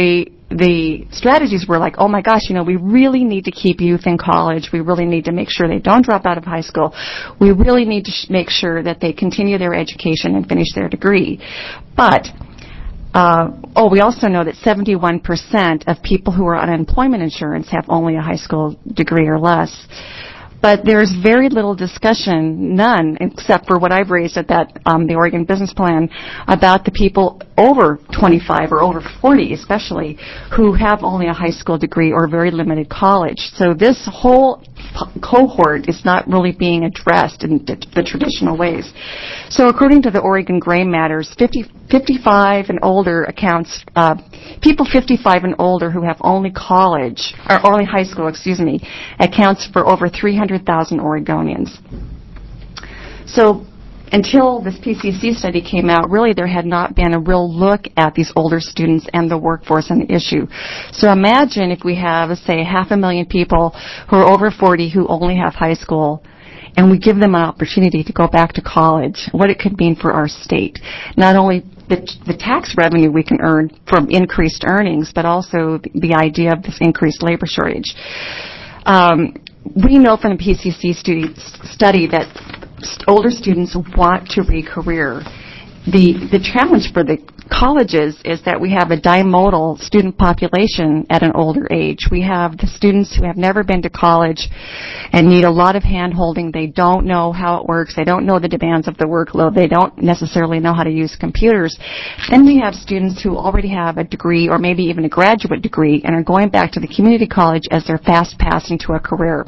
the strategies were like, oh my gosh, you know, we really need to keep youth in college. We really need to make sure they don't drop out of high school. We really need to sh- make sure that they continue their education and finish their degree. But Uh, oh, we also know that seventy-one percent of people who are on unemployment insurance have only a high school degree or less. But there's very little discussion, none, except for what I've raised at that um, the Oregon Business Plan, about the people over twenty-five or over forty, especially, who have only a high school degree or very limited college. So this whole p- cohort is not really being addressed in the, the traditional ways. So according to the Oregon Gray Matters, fifty, fifty-five and older accounts, uh, people fifty-five and older who have only college, or only high school, excuse me, accounts for over three hundred thousand Oregonians. So until this P C C study came out, really there had not been a real look at these older students and the workforce and the issue. So imagine if we have, say, half a million people who are over forty who only have high school, and we give them an opportunity to go back to college, what it could mean for our state. Not only the, the tax revenue we can earn from increased earnings, but also the, the idea of this increased labor shortage. Um, we know from the P C C study, study that older students want to re-career. The, the challenge for the colleges is that we have a dimodal student population at an older age. We have the students who have never been to college and need a lot of hand-holding. They don't know how it works. They don't know the demands of the workload. They don't necessarily know how to use computers. Then we have students who already have a degree or maybe even a graduate degree and are going back to the community college as their fast pass into a career.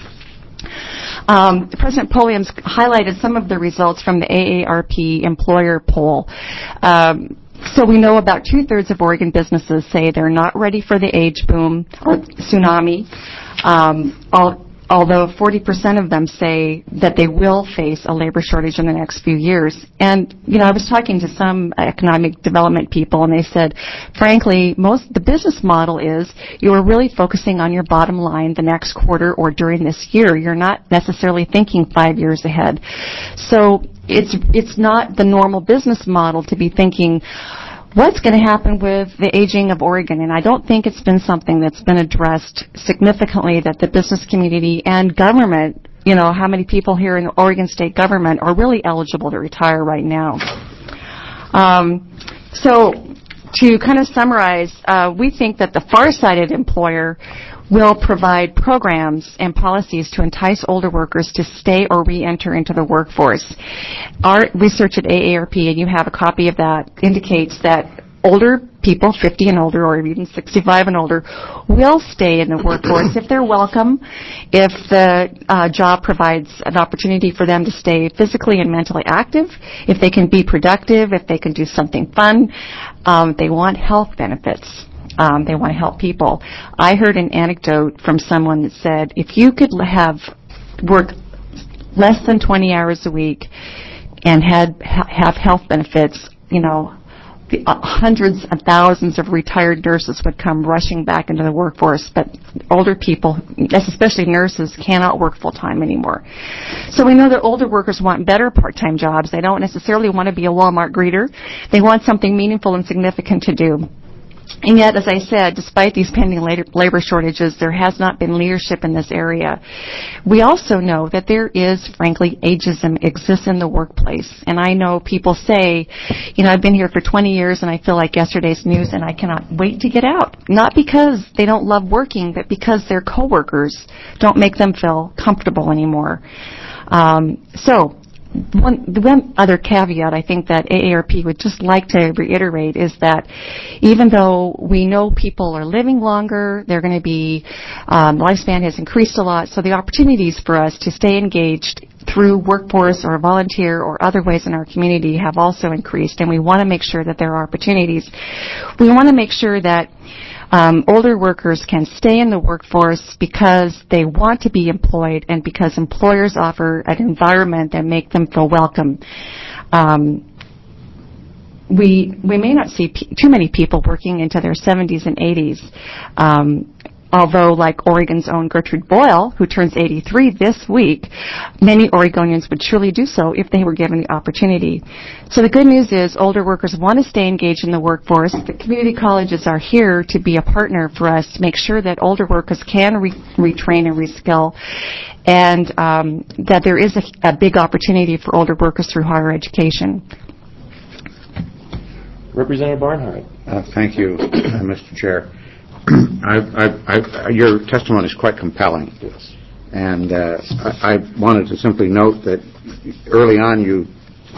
Um, President Pulliam's highlighted some of the results from the A A R P employer poll. Um, so we know about two-thirds of Oregon businesses say they're not ready for the age boom or tsunami, um, all, although forty percent of them say that they will face a labor shortage in the next few years. And, you know, I was talking to some economic development people, and they said, frankly, most the business model is you are really focusing on your bottom line the next quarter or during this year. You're not necessarily thinking five years ahead. So it's it's not the normal business model to be thinking, what's going to happen with the aging of Oregon? And I don't think it's been something that's been addressed significantly, that the business community and government, you know, how many people here in the Oregon state government are really eligible to retire right now. Um, so to kind of summarize, uh, we think that the far-sighted employer will provide programs and policies to entice older workers to stay or re-enter into the workforce. Our research at A A R P, and you have a copy of that, indicates that older people, fifty and older, or even sixty-five and older, will stay in the workforce if they're welcome, if the uh, job provides an opportunity for them to stay physically and mentally active, if they can be productive, if they can do something fun. Um, they want health benefits. Um, they want to help people. I heard an anecdote from someone that said, if you could have work less than twenty hours a week and had ha- have health benefits, you know, the, uh, hundreds of thousands of retired nurses would come rushing back into the workforce, but older people, especially nurses, cannot work full-time anymore. So we know that older workers want better part-time jobs. They don't necessarily want to be a Walmart greeter. They want something meaningful and significant to do. And yet, as I said, despite these pending labor shortages, there has not been leadership in this area. We also know that there is, frankly, ageism exists in the workplace. And I know people say, you know, I've been here for twenty years and I feel like yesterday's news and I cannot wait to get out. Not because they don't love working, but because their coworkers don't make them feel comfortable anymore. Um, so, One, the one other caveat I think that A A R P would just like to reiterate is that even though we know people are living longer, they're going to be, um, lifespan has increased a lot, so the opportunities for us to stay engaged through workforce or volunteer or other ways in our community have also increased, and we want to make sure that there are opportunities. We want to make sure that Um, older workers can stay in the workforce because they want to be employed and because employers offer an environment that make them feel welcome. Um, we we may not see p- too many people working into their seventies and eighties. Um, although like Oregon's own Gertrude Boyle, who turns eighty-three this week, many Oregonians would surely do so if they were given the opportunity. So the good news is older workers want to stay engaged in the workforce. The community colleges are here to be a partner for us to make sure that older workers can re- retrain and reskill, and um, that there is a, a big opportunity for older workers through higher education. Representative Barnhart. Uh, thank you, uh, Mister Chair. I, I, I, your testimony is quite compelling, and uh, I, I wanted to simply note that early on you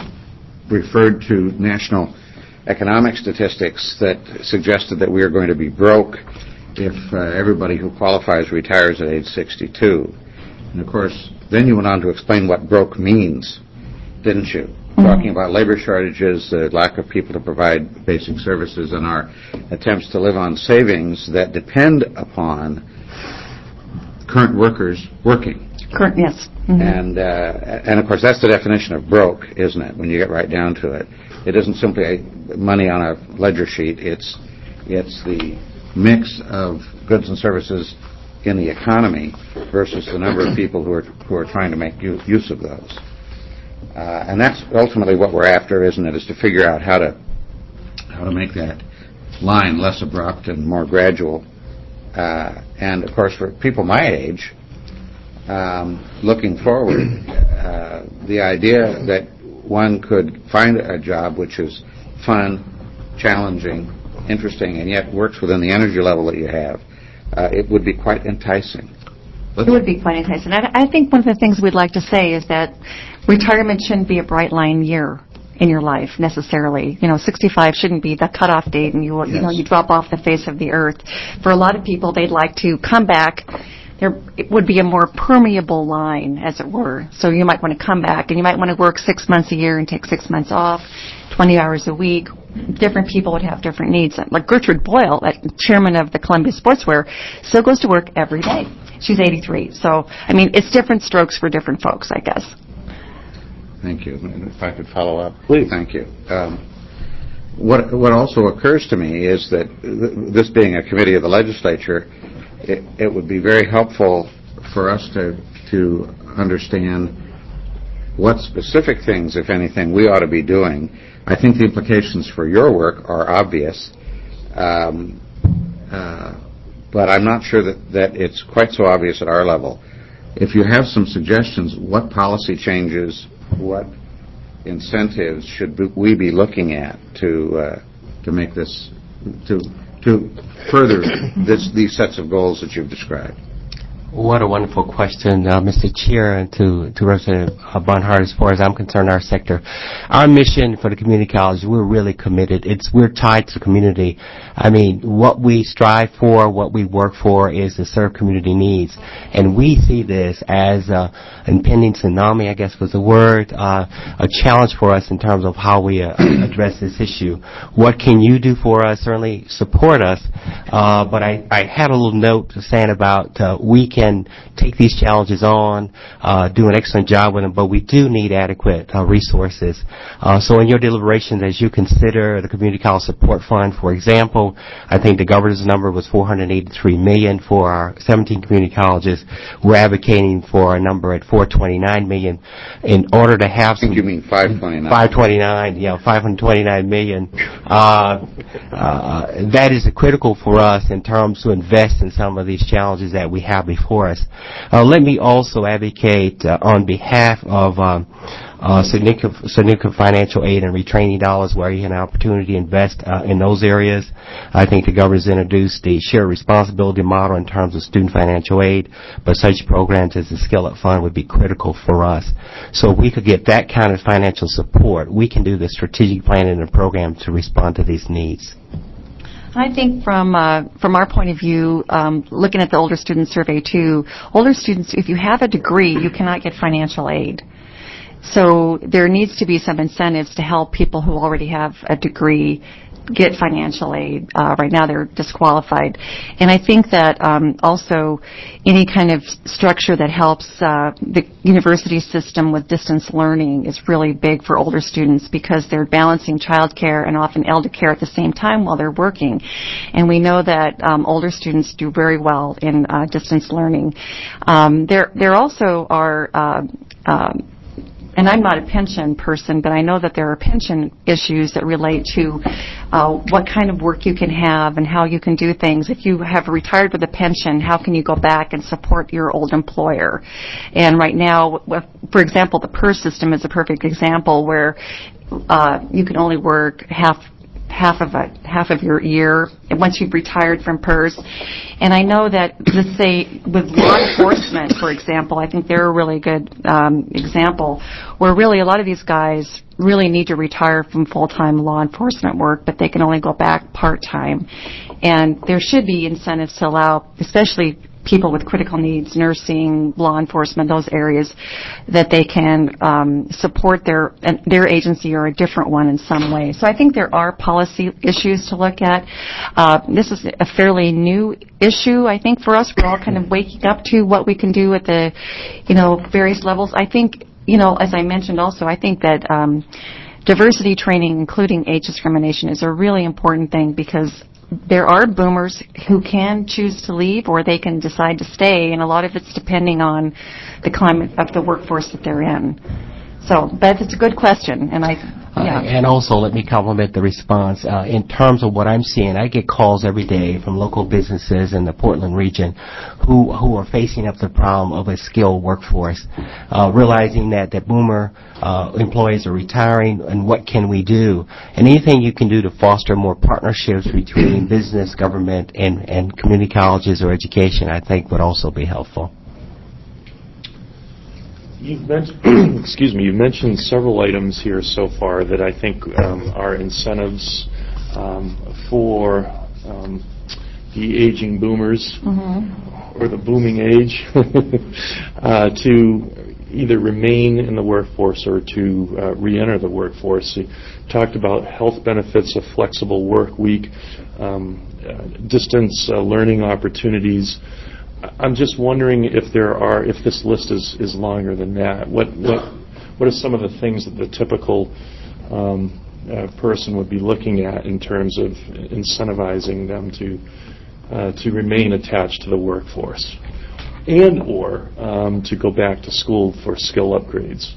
referred to national economic statistics that suggested that we are going to be broke if uh, everybody who qualifies retires at age sixty-two. And of course, then you went on to explain what broke means, didn't you? Mm-hmm. Talking about labor shortages, the lack of people to provide basic services, and our attempts to live on savings that depend upon current workers working. Current, yes. Mm-hmm. And, uh, and of course, that's the definition of broke, isn't it, when you get right down to it? It isn't simply a money on a ledger sheet. It's, it's the mix of goods and services in the economy versus the number of people who are, who are trying to make use of those. Uh, and that's ultimately what we're after, isn't it, is to figure out how to how to make that line less abrupt and more gradual. Uh, and, of course, for people my age, um, looking forward, uh, the idea that one could find a job which is fun, challenging, interesting, and yet works within the energy level that you have, uh, it would be quite enticing. It would be quite enticing. I, I think one of the things we'd like to say is that retirement shouldn't be a bright line year in your life necessarily. You know, sixty-five shouldn't be the cutoff date, and you yes. you know you drop off the face of the earth. For a lot of people, they'd like to come back. There it would be a more permeable line, as it were. So you might want to come back, and you might want to work six months a year and take six months off, twenty hours a week. Different people would have different needs. Like Gertrude Boyle, chairman of the Columbia Sportswear, still goes to work every day. She's eighty-three. So, I mean, it's different strokes for different folks, I guess. Thank you. If I could follow up. Please. Thank you. Um, what, what also occurs to me is that th- this being a committee of the legislature, it, it would be very helpful for us to, to understand what specific things, if anything, we ought to be doing. I think the implications for your work are obvious. Um, uh, But I'm not sure that, that it's quite so obvious at our level. If you have some suggestions, what policy changes, what incentives should we be looking at to uh, to make this, to to further this, these sets of goals that you've described? What a wonderful question, uh, Mister Chair, and to, to Representative Barnhart. As far as I'm concerned, our sector, our mission for the community college, we're really committed. It's we're tied to the community. I mean, what we strive for, what we work for, is to serve community needs, and we see this as a impending tsunami, I guess was the word, uh, a challenge for us in terms of how we uh, address this issue. What can you do for us? Certainly support us, uh, but I, I had a little note saying about uh, we can can take these challenges on, uh, do an excellent job with them, but we do need adequate uh, resources. Uh, so in your deliberations, as you consider the Community College Support Fund, for example, I think the governor's number was four hundred eighty-three million dollars for our seventeen community colleges. We're advocating for a number at four hundred twenty-nine million dollars in order to have I think some... you mean five hundred twenty-nine. five hundred twenty-nine, yeah, five hundred twenty-nine million dollars. Uh, uh, that is critical for us in terms to invest in some of these challenges that we have before us. Uh, let me also advocate uh, on behalf of um, uh, significant, significant financial aid and retraining dollars where you have an opportunity to invest uh, in those areas. I think the governor's introduced the shared responsibility model in terms of student financial aid, but such programs as the Skill Up Fund would be critical for us. So if we could get that kind of financial support, we can do the strategic planning and program to respond to these needs. I think from uh, from our point of view, um, looking at the older student survey too, older students, if you have a degree, you cannot get financial aid. So there needs to be some incentives to help people who already have a degree get financial aid. Uh, right now they're disqualified. And I think that um, also any kind of structure that helps uh, the university system with distance learning is really big for older students because they're balancing childcare and often elder care at the same time while they're working. And we know that um, older students do very well in uh, distance learning. Um, there, there also are uh, um, and I'm not a pension person, but I know that there are pension issues that relate to uh, what kind of work you can have and how you can do things. If you have retired with a pension, how can you go back and support your old employer? And right now, for example, the PERS system is a perfect example where uh, you can only work half half of a half of your year once you've retired from PERS. And I know that, let's say, with law enforcement, for example, I think they're a really good um, example where really a lot of these guys really need to retire from full-time law enforcement work, but they can only go back part-time. And there should be incentives to allow, especially people with critical needs, nursing, law enforcement, those areas, that they can um, support their their agency or a different one in some way. So I think there are policy issues to look at. Uh, this is a fairly new issue, I think, for us. We're all kind of waking up to what we can do at the, you know, various levels. I think, you know, as I mentioned also, I think that um, diversity training, including age discrimination, is a really important thing because there are boomers who can choose to leave or they can decide to stay, and a lot of it's depending on the climate of the workforce that they're in. So, but it's a good question, and I, yeah. Uh, and also, let me compliment the response. Uh, in terms of what I'm seeing, I get calls every day from local businesses in the Portland region who who are facing up the problem of a skilled workforce, uh, realizing that the boomer uh, employees are retiring, and what can we do? And anything you can do to foster more partnerships between business, government, and, and community colleges or education, I think would also be helpful. You've mentioned, excuse me, you've mentioned several items here so far that I think um, are incentives um, for um, the aging boomers mm-hmm. or the booming age uh, to either remain in the workforce or to uh, re-enter the workforce. You talked about health benefits, a flexible work week, um, uh, distance uh, learning opportunities. I'm just wondering if there are, if this list is, is longer than that. What what what are some of the things that the typical um, uh, person would be looking at in terms of incentivizing them to uh, to remain attached to the workforce, and or um, to go back to school for skill upgrades?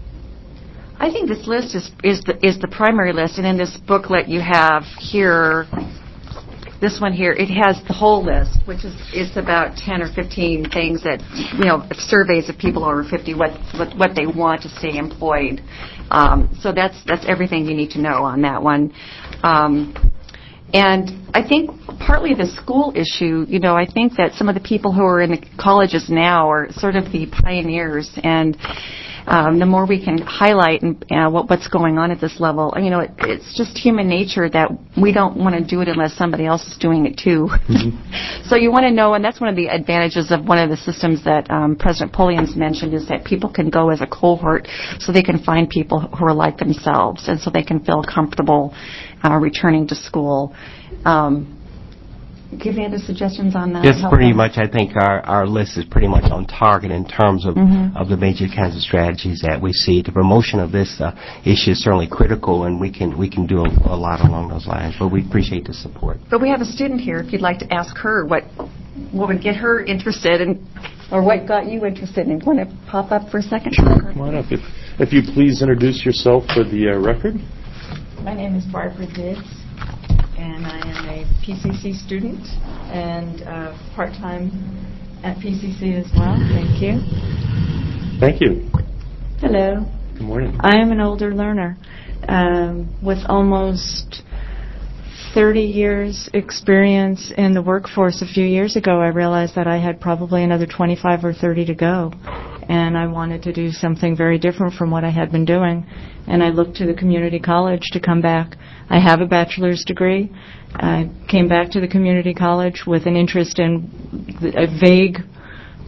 I think this list is is the is the primary list, and in this booklet you have here. This one here, it has the whole list, which is it's about ten or fifteen things that, you know, surveys of people over fifty, what what, what they want to stay employed. Um, so that's that's everything you need to know on that one. Um, and I think partly the school issue, you know, I think that some of the people who are in the colleges now are sort of the pioneers, and Um, the more we can highlight and, uh, what, what's going on at this level, you know, it, it's just human nature that we don't want to do it unless somebody else is doing it too. Mm-hmm. So you want to know, and that's one of the advantages of one of the systems that um, President Polian's mentioned, is that people can go as a cohort so they can find people who are like themselves, and so they can feel comfortable uh, returning to school. Um, Do you have any other suggestions on that? Yes, pretty much. I think our, our list is pretty much on target in terms of, mm-hmm. of the major kinds of strategies that we see. The promotion of this uh, issue is certainly critical, and we can we can do a, a lot along those lines. But we appreciate the support. But we have a student here. If you'd like to ask her what what would get her interested, in, or what got you interested in, want to pop up for a second? Sure. Come on up. If, if you please introduce yourself for the uh, record. My name is Barbara Diggs, and I am a P C C student and uh, part-time at P C C as well. Thank you. Thank you. Hello. Good morning. I am an older learner um, with almost thirty years experience in the workforce. A few years ago, I realized that I had probably another twenty-five or thirty to go, and I wanted to do something very different from what I had been doing, and I looked to the community college to come back. I have a bachelor's degree. I came back to the community college with an interest in a vague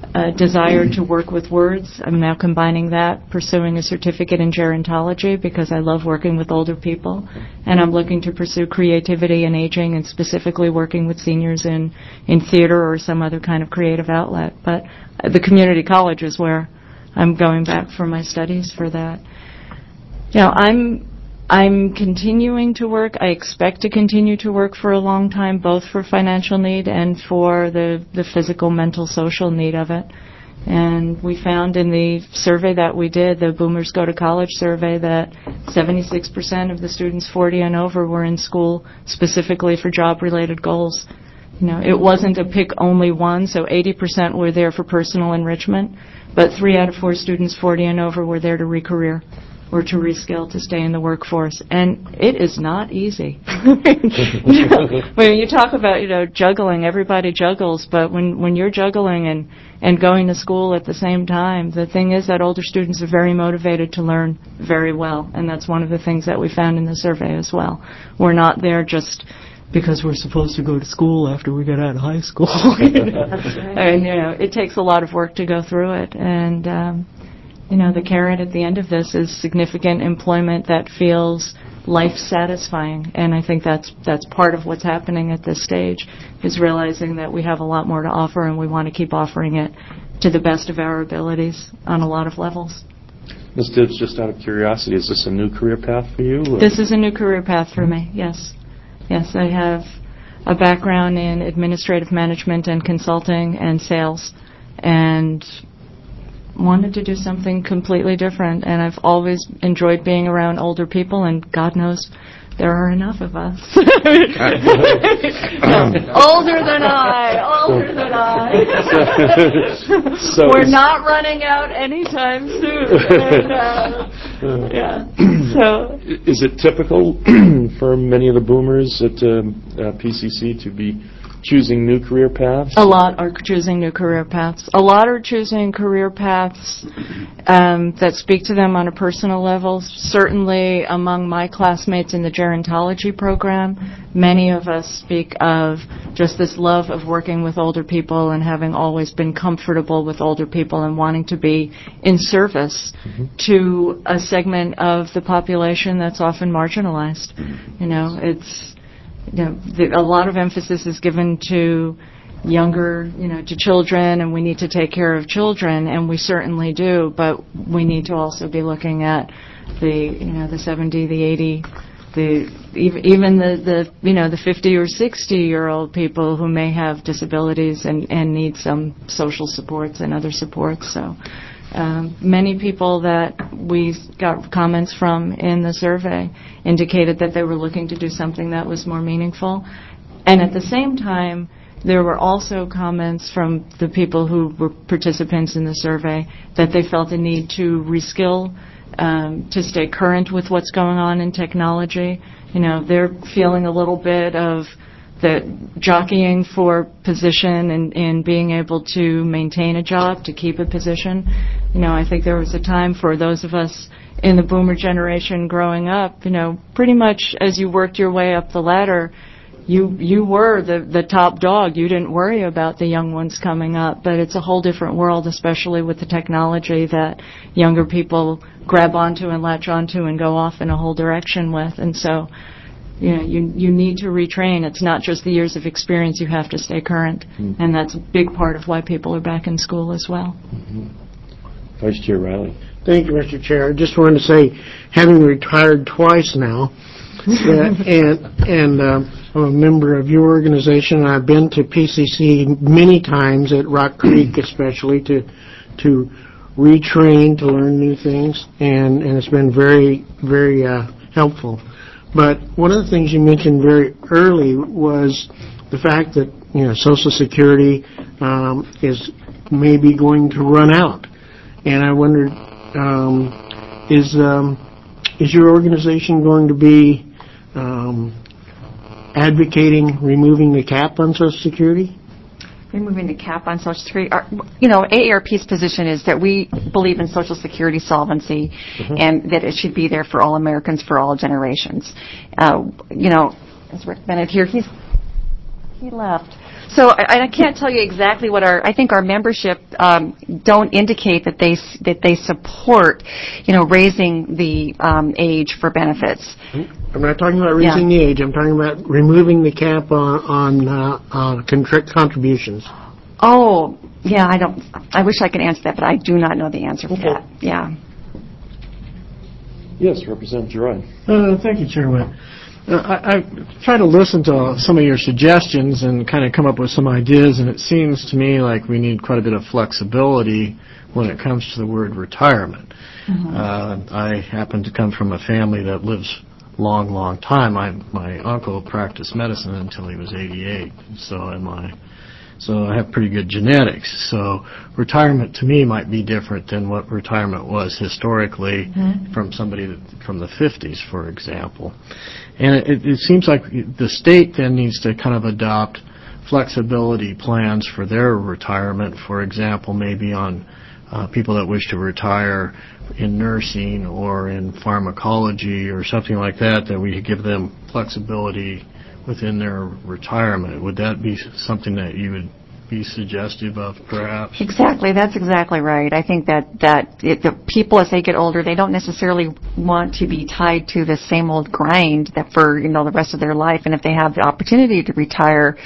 a desire to work with words. I'm now combining that, pursuing a certificate in gerontology because I love working with older people. And I'm looking to pursue creativity in aging and specifically working with seniors in, in theater or some other kind of creative outlet. But the community college is where I'm going back for my studies for that. You know, I'm I'm continuing to work. I expect to continue to work for a long time, both for financial need and for the, the physical, mental, social need of it. And we found in the survey that we did, the Boomers Go to College survey, that seventy-six percent of the students forty and over were in school specifically for job-related goals. You know, it wasn't a pick only one, so eighty percent were there for personal enrichment, but three out of four students forty and over were there to re-career or to reskill to stay in the workforce. And it is not easy. You know, when you talk about, you know, juggling, everybody juggles, but when, when you're juggling and, and going to school at the same time, the thing is that older students are very motivated to learn very well, and that's one of the things that we found in the survey as well. We're not there just because we're supposed to go to school after we get out of high school. You know? That's right. And, you know, it takes a lot of work to go through it, and um, you know, the carrot at the end of this is significant employment that feels life-satisfying, and I think that's that's part of what's happening at this stage, is realizing that we have a lot more to offer and we want to keep offering it to the best of our abilities on a lot of levels. Miz Dibbs, just out of curiosity, is this a new career path for you? Or? This is a new career path for me, yes. Yes, I have a background in administrative management and consulting and sales, and wanted to do something completely different, and I've always enjoyed being around older people, and God knows there are enough of us. Older than I, older than I. So We're not running out anytime soon. And, uh, yeah. So, is it typical for many of the boomers at um, uh, P C C to be choosing new career paths? A lot are choosing new career paths. A lot are choosing career paths um, that speak to them on a personal level. Certainly among my classmates in the gerontology program, many of us speak of just this love of working with older people and having always been comfortable with older people and wanting to be in service mm-hmm. to a segment of the population that's often marginalized. You know, it's You know, the, a lot of emphasis is given to younger, you know, to children, and we need to take care of children, and we certainly do, but we need to also be looking at the, you know, the seventy, the eighty, the even, even the, the, you know, the fifty or sixty-year-old people who may have disabilities and, and need some social supports and other supports, so... Um, many people that we got comments from in the survey indicated that they were looking to do something that was more meaningful. And at the same time, there were also comments from the people who were participants in the survey that they felt a need to reskill, um, to stay current with what's going on in technology. You know, they're feeling a little bit of the jockeying for position and, and being able to maintain a job, to keep a position. You know, I think there was a time for those of us in the boomer generation growing up, you know, pretty much as you worked your way up the ladder, you you were the, the top dog. You didn't worry about the young ones coming up, but it's a whole different world, especially with the technology that younger people grab onto and latch onto and go off in a whole direction with. And so, you know, you you need to retrain. It's not just the years of experience. You have to stay current, mm-hmm. and that's a big part of why people are back in school as well. Mm-hmm. Vice Chair Riley. Thank you, Mister Chair. I just wanted to say, having retired twice now, uh, and and um, I'm a member of your organization, and I've been to P C C many times at Rock Creek, especially to to retrain, to learn new things, and and it's been very very uh, helpful. But one of the things you mentioned very early was the fact that, you know, Social Security um, is maybe going to run out. And I wondered, um, is um, is your organization going to be um, advocating removing the cap on Social Security? Removing the cap on Social Security. Our, you know, A A R P's position is that we believe in Social Security solvency mm-hmm. and that it should be there for all Americans for all generations. Uh, you know, as Rick Bennett here, he's he left. So I, I can't tell you exactly what our, I think our membership um, don't indicate that they s- that they support, you know, raising the um, age for benefits. I'm not talking about raising Yeah. the age. I'm talking about removing the cap on, on uh, uh, contrict contributions. Oh, yeah, I don't, I wish I could answer that, but I do not know the answer for Okay. that. Yeah. Yes, Representative Giroir. Uh, Thank you, Chairman. Uh, I I tried to listen to some of your suggestions and kind of come up with some ideas, and it seems to me like we need quite a bit of flexibility when it comes to the word retirement. Mm-hmm. Uh, I happen to come from a family that lives long, long time. My my uncle practiced medicine until he was eighty-eight, so and my so I have pretty good genetics. So retirement to me might be different than what retirement was historically Mm-hmm. from somebody that, from the fifties, for example. And it, it seems like the state then needs to kind of adopt flexibility plans for their retirement, for example, maybe on uh, people that wish to retire in nursing or in pharmacology or something like that, that we give them flexibility within their retirement. Would that be something that you would be suggestive of, perhaps? Exactly. That's exactly right. I think that that it, the people, as they get older, they don't necessarily want to be tied to the same old grind that for, you know, the rest of their life. And if they have the opportunity to retire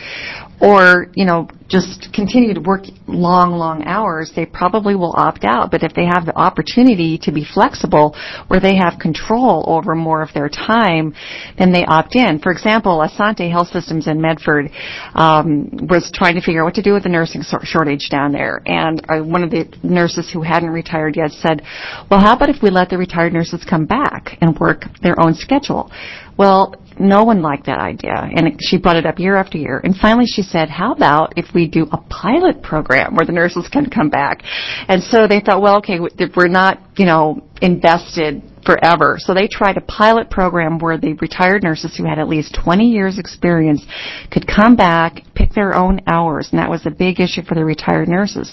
or, you know, just continue to work long, long hours, they probably will opt out. But if they have the opportunity to be flexible, where they have control over more of their time, then they opt in. For example, Asante Health Systems in Medford um, was trying to figure out what to do with the nursing so- shortage down there. And uh, one of the nurses who hadn't retired yet said, well, how about if we let the retired nurses come back and work their own schedule? Well, no one liked that idea, and it, she brought it up year after year. And finally she said, how about if we do a pilot program where the nurses can come back? And so they thought, well, okay, we're not, you know, invested forever. So they tried a pilot program where the retired nurses who had at least twenty years experience could come back, pick their own hours, and that was a big issue for the retired nurses.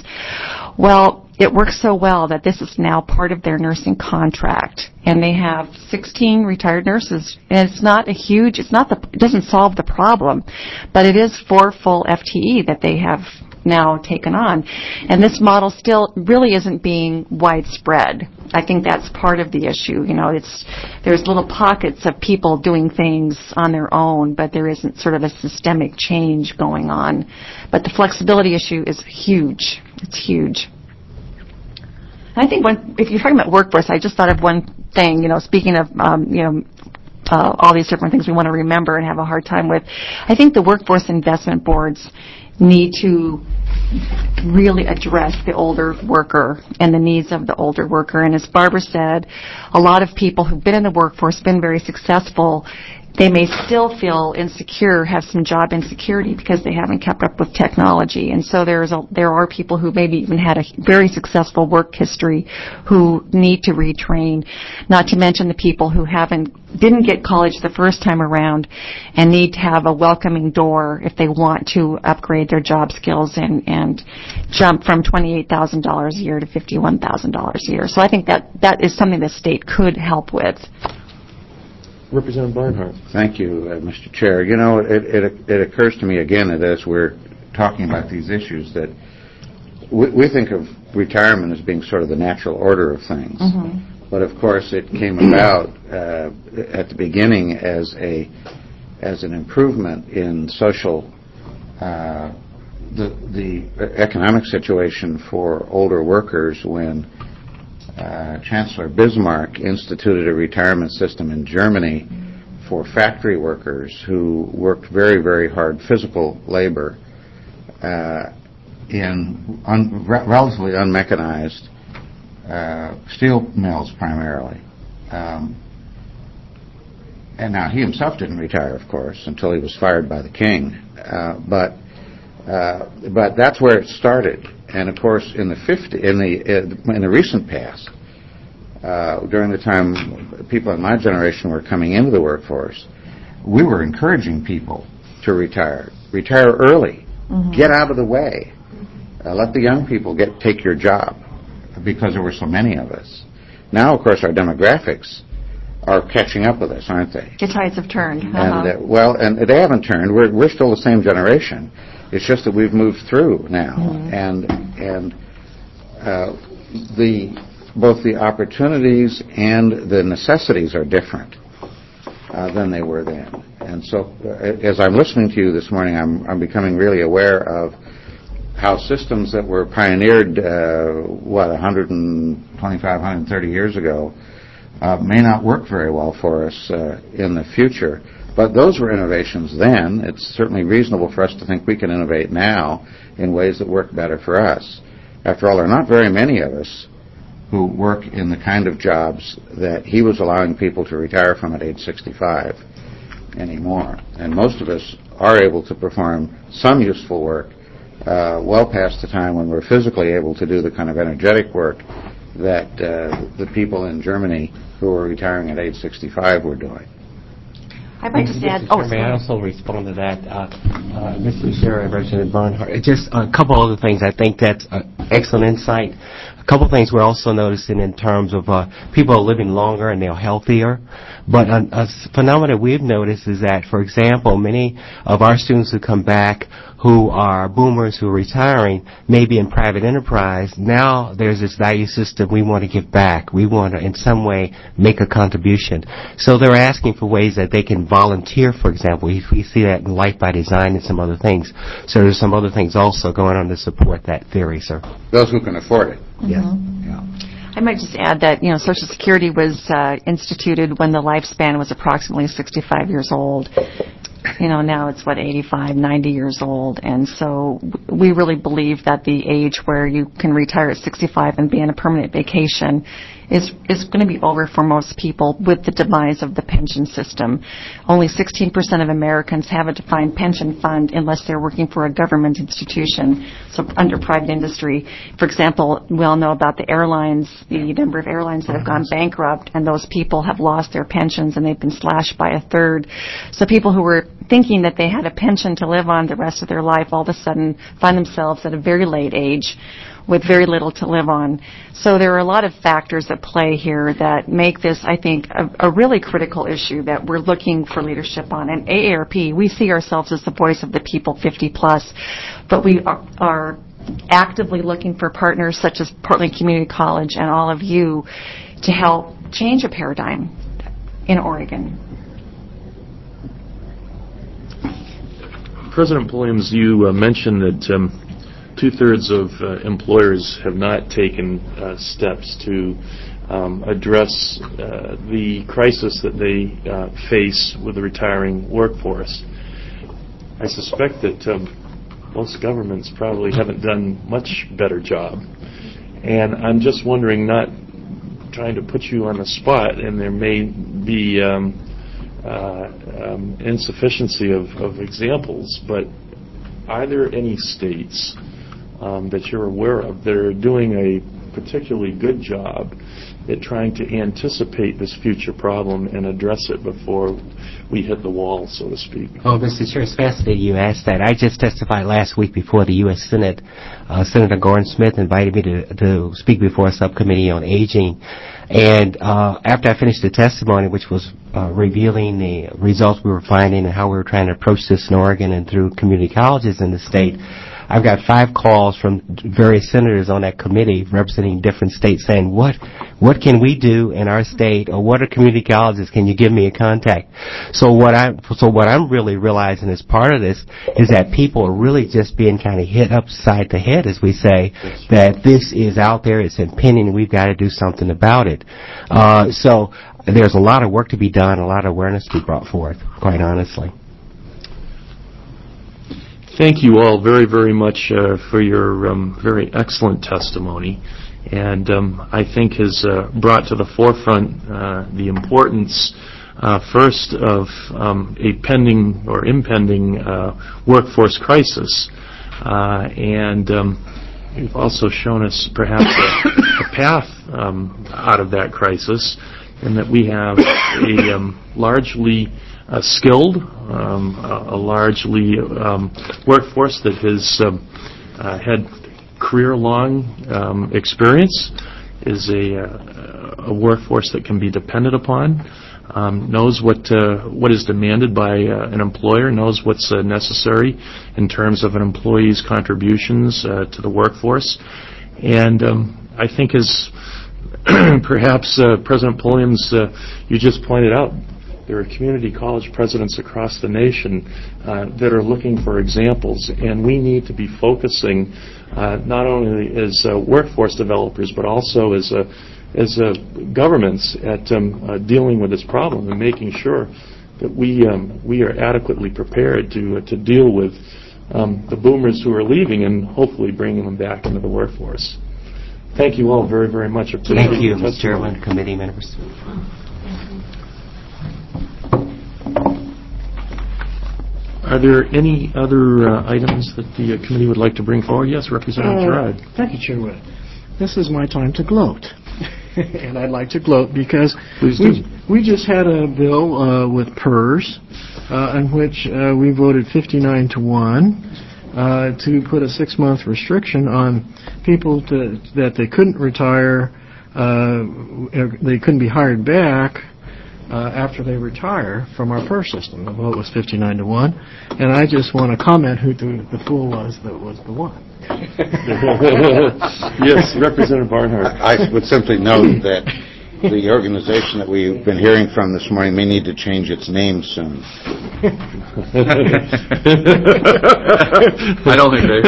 Well, it works so well that this is now part of their nursing contract, and they have sixteen retired nurses. And it's not a huge, it's not the, it doesn't solve the problem, but it is four full F T E that they have now taken on. And this model still really isn't being widespread. I think that's part of the issue. You know, it's, there's little pockets of people doing things on their own, but there isn't sort of a systemic change going on. But the flexibility issue is huge. It's huge. I think when, if you're talking about workforce, I just thought of one thing, you know, speaking of, um, you know, uh, all these different things we want to remember and have a hard time with. I think the workforce investment boards need to really address the older worker and the needs of the older worker. And as Barbara said, a lot of people who've been in the workforce, been very successful, they may still feel insecure, have some job insecurity because they haven't kept up with technology. And so there's a, there are people who maybe even had a very successful work history who need to retrain, not to mention the people who haven't didn't get college the first time around and need to have a welcoming door if they want to upgrade their job skills and, and jump from twenty-eight thousand dollars a year to fifty-one thousand dollars a year. So I think that that is something the state could help with. Representative Barnhart. Thank you, uh, Mister Chair. You know, it, it, it occurs to me again that as we're talking about these issues that we, we think of retirement as being sort of the natural order of things. Mm-hmm. But of course, it came about uh, at the beginning as a as an improvement in social uh, the the economic situation for older workers when uh, Chancellor Bismarck instituted a retirement system in Germany for factory workers who worked very very hard physical labor uh, in un, re- relatively unmechanized Uh, steel mills primarily. Um, and now he himself didn't retire, of course, until he was fired by the king. Uh, but uh, but that's where it started. And of course, in the fifty, in the in the recent past, uh, during the time people in my generation were coming into the workforce, we were encouraging people to retire, retire early, mm-hmm. get out of the way, uh, let the young people get take your job, because there were so many of us. Now, of course, our demographics are catching up with us, aren't they? The tides have turned. Uh-huh. And uh, well, and they haven't turned. We're we're still the same generation, It's just that we've moved through now, and and uh, the both the opportunities and the necessities are different uh, than they were then. And so, uh, as I'm listening to you this morning, I'm I'm becoming really aware of how systems that were pioneered, uh, what, one hundred twenty-five, one hundred thirty years ago, uh, may not work very well for us uh, in the future. But those were innovations then. It's certainly reasonable for us to think we can innovate now in ways that work better for us. After all, there are not very many of us who work in the kind of jobs that he was allowing people to retire from at age sixty-five anymore. And most of us are able to perform some useful work Uh, well past the time when we're physically able to do the kind of energetic work that uh, the people in Germany who were retiring at age sixty-five were doing. I'd like to add, oh, may I also respond to that? Uh, uh, Mister Chair, Representative Barnhart, just a couple other things. I think that's uh, excellent insight. A couple things we're also noticing in terms of uh, people are living longer and they're healthier. But a, a phenomenon we've noticed is that, for example, many of our students who come back who are boomers who are retiring, maybe in private enterprise, now there's this value system we want to give back. We want to, in some way, make a contribution. So they're asking for ways that they can volunteer, for example. We, we see that in Life by Design and some other things. So there's some other things also going on to support that theory, sir. Those who can afford it. Yes. Yeah. I might just add that, you know, Social Security was uh, instituted when the lifespan was approximately sixty-five years old. You know, now it's, what, eighty-five, ninety years old. And so we really believe that the age where you can retire at sixty-five and be on a permanent vacation is is going to be over for most people with the demise of the pension system. Only sixteen percent of Americans have a defined pension fund unless they're working for a government institution, so under private industry. For example, we all know about the airlines, the number of airlines that have gone bankrupt, and those people have lost their pensions and they've been slashed by a third. So people who were thinking that they had a pension to live on the rest of their life all of a sudden find themselves at a very late age with very little to live on. So there are a lot of factors at play here that make this, I think, a, a really critical issue that we're looking for leadership on. And A A R P, we see ourselves as the voice of the people fifty plus, but we are, are actively looking for partners such as Portland Community College and all of you to help change a paradigm in Oregon. President Williams, you uh, mentioned that um, two-thirds of uh, employers have not taken uh, steps to um, address uh, the crisis that they uh, face with the retiring workforce. I suspect that um, most governments probably haven't done much better job. And I'm just wondering, not trying to put you on the spot, and there may be um, uh, um, insufficiency of, of examples, but are there any states Um, that you're aware of that are doing a particularly good job at trying to anticipate this future problem and address it before we hit the wall, so to speak? Oh, Mister Chair, it's fascinating you asked that. I just testified last week before the U S Senate. Uh, Senator Gordon Smith invited me to, to speak before a subcommittee on aging. And uh, after I finished the testimony, which was uh, revealing the results we were finding and how we were trying to approach this in Oregon and through community colleges in the state, I've got five calls from various senators on that committee representing different states saying, what what can we do in our state, or what are community colleges? Can you give me a contact? So what I'm so what I'm really realizing as part of this is that people are really just being kind of hit upside the head, as we say, that this is out there, it's impending, and we've got to do something about it. Uh, so there's a lot of work to be done, a lot of awareness to be brought forth, quite honestly. Thank you all very, very much uh, for your um, very excellent testimony, and um, I think has uh, brought to the forefront uh, the importance, uh, first, of um, a pending or impending uh, workforce crisis, uh, and um, you've also shown us perhaps a, a path um, out of that crisis, and that we have a um, largely Uh, skilled, um, a, a largely um, workforce that has um, uh, had career-long um, experience, is a, uh, a workforce that can be depended upon, um, knows what uh, what is demanded by uh, an employer, knows what's uh, necessary in terms of an employee's contributions uh, to the workforce. And um, I think as perhaps uh, President Pulliams, uh, you just pointed out, there are community college presidents across the nation uh, that are looking for examples, and we need to be focusing uh, not only as uh, workforce developers, but also as uh, as uh, governments at um, uh, dealing with this problem and making sure that we um, we are adequately prepared to uh, to deal with um, the boomers who are leaving and hopefully bringing them back into the workforce. Thank you all very, very much. Thank you, Mister Chairman, committee members. Are there any other uh, items that the uh, committee would like to bring forward? Yes, Representative Uh, Gerard. Thank you, Chairman. This is my time to gloat. And I'd like to gloat because Please we, do. we just had a bill uh, with PERS uh, in which uh, we voted fifty-nine to one uh, to put a six-month restriction on people to, that they couldn't retire, uh, they couldn't be hired back Uh, after they retire from our PERS system. The vote was fifty-nine to one, and I just want to comment who the, the fool was that was the one. Yes, Representative Barnhart. I would simply note that the organization that we've been hearing from this morning may need to change its name soon. I don't think they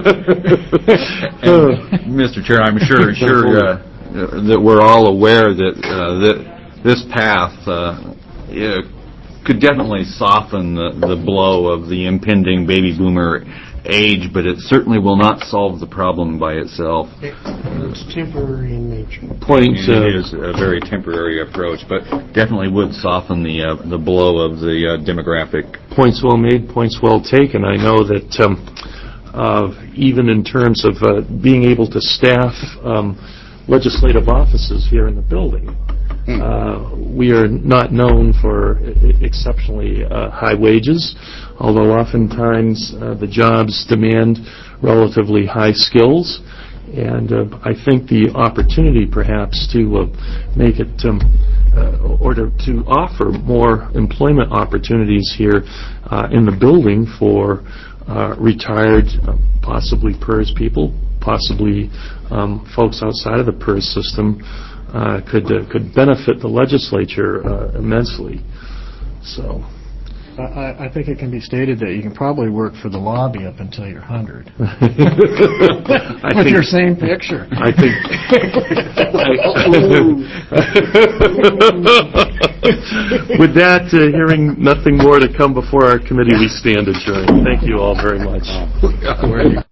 forget. Mister Chair, I'm sure sure uh, that we're all aware that uh, that this path uh, yeah, could definitely soften the, the blow of the impending baby boomer age, but it certainly will not solve the problem by itself. It's temporary in nature. Point uh, it is a very temporary approach, but definitely would soften the uh, the blow of the uh, demographic. Points well made, points well taken. I know that um, uh, even in terms of uh, being able to staff um, legislative offices here in the building, Uh, we are not known for exceptionally uh, high wages, although oftentimes uh, the jobs demand relatively high skills. And uh, I think the opportunity perhaps to uh, make it um, uh, or to, to offer more employment opportunities here uh, in the building for uh, retired, uh, possibly PERS people, possibly um, folks outside of the PERS system, Uh, could uh, could benefit the legislature uh, immensely. So, I, I think it can be stated that you can probably work for the lobby up until you're one hundred. I With think, your same picture. I think. With that, uh, hearing nothing more to come before our committee, we stand adjourned. Thank you all very much.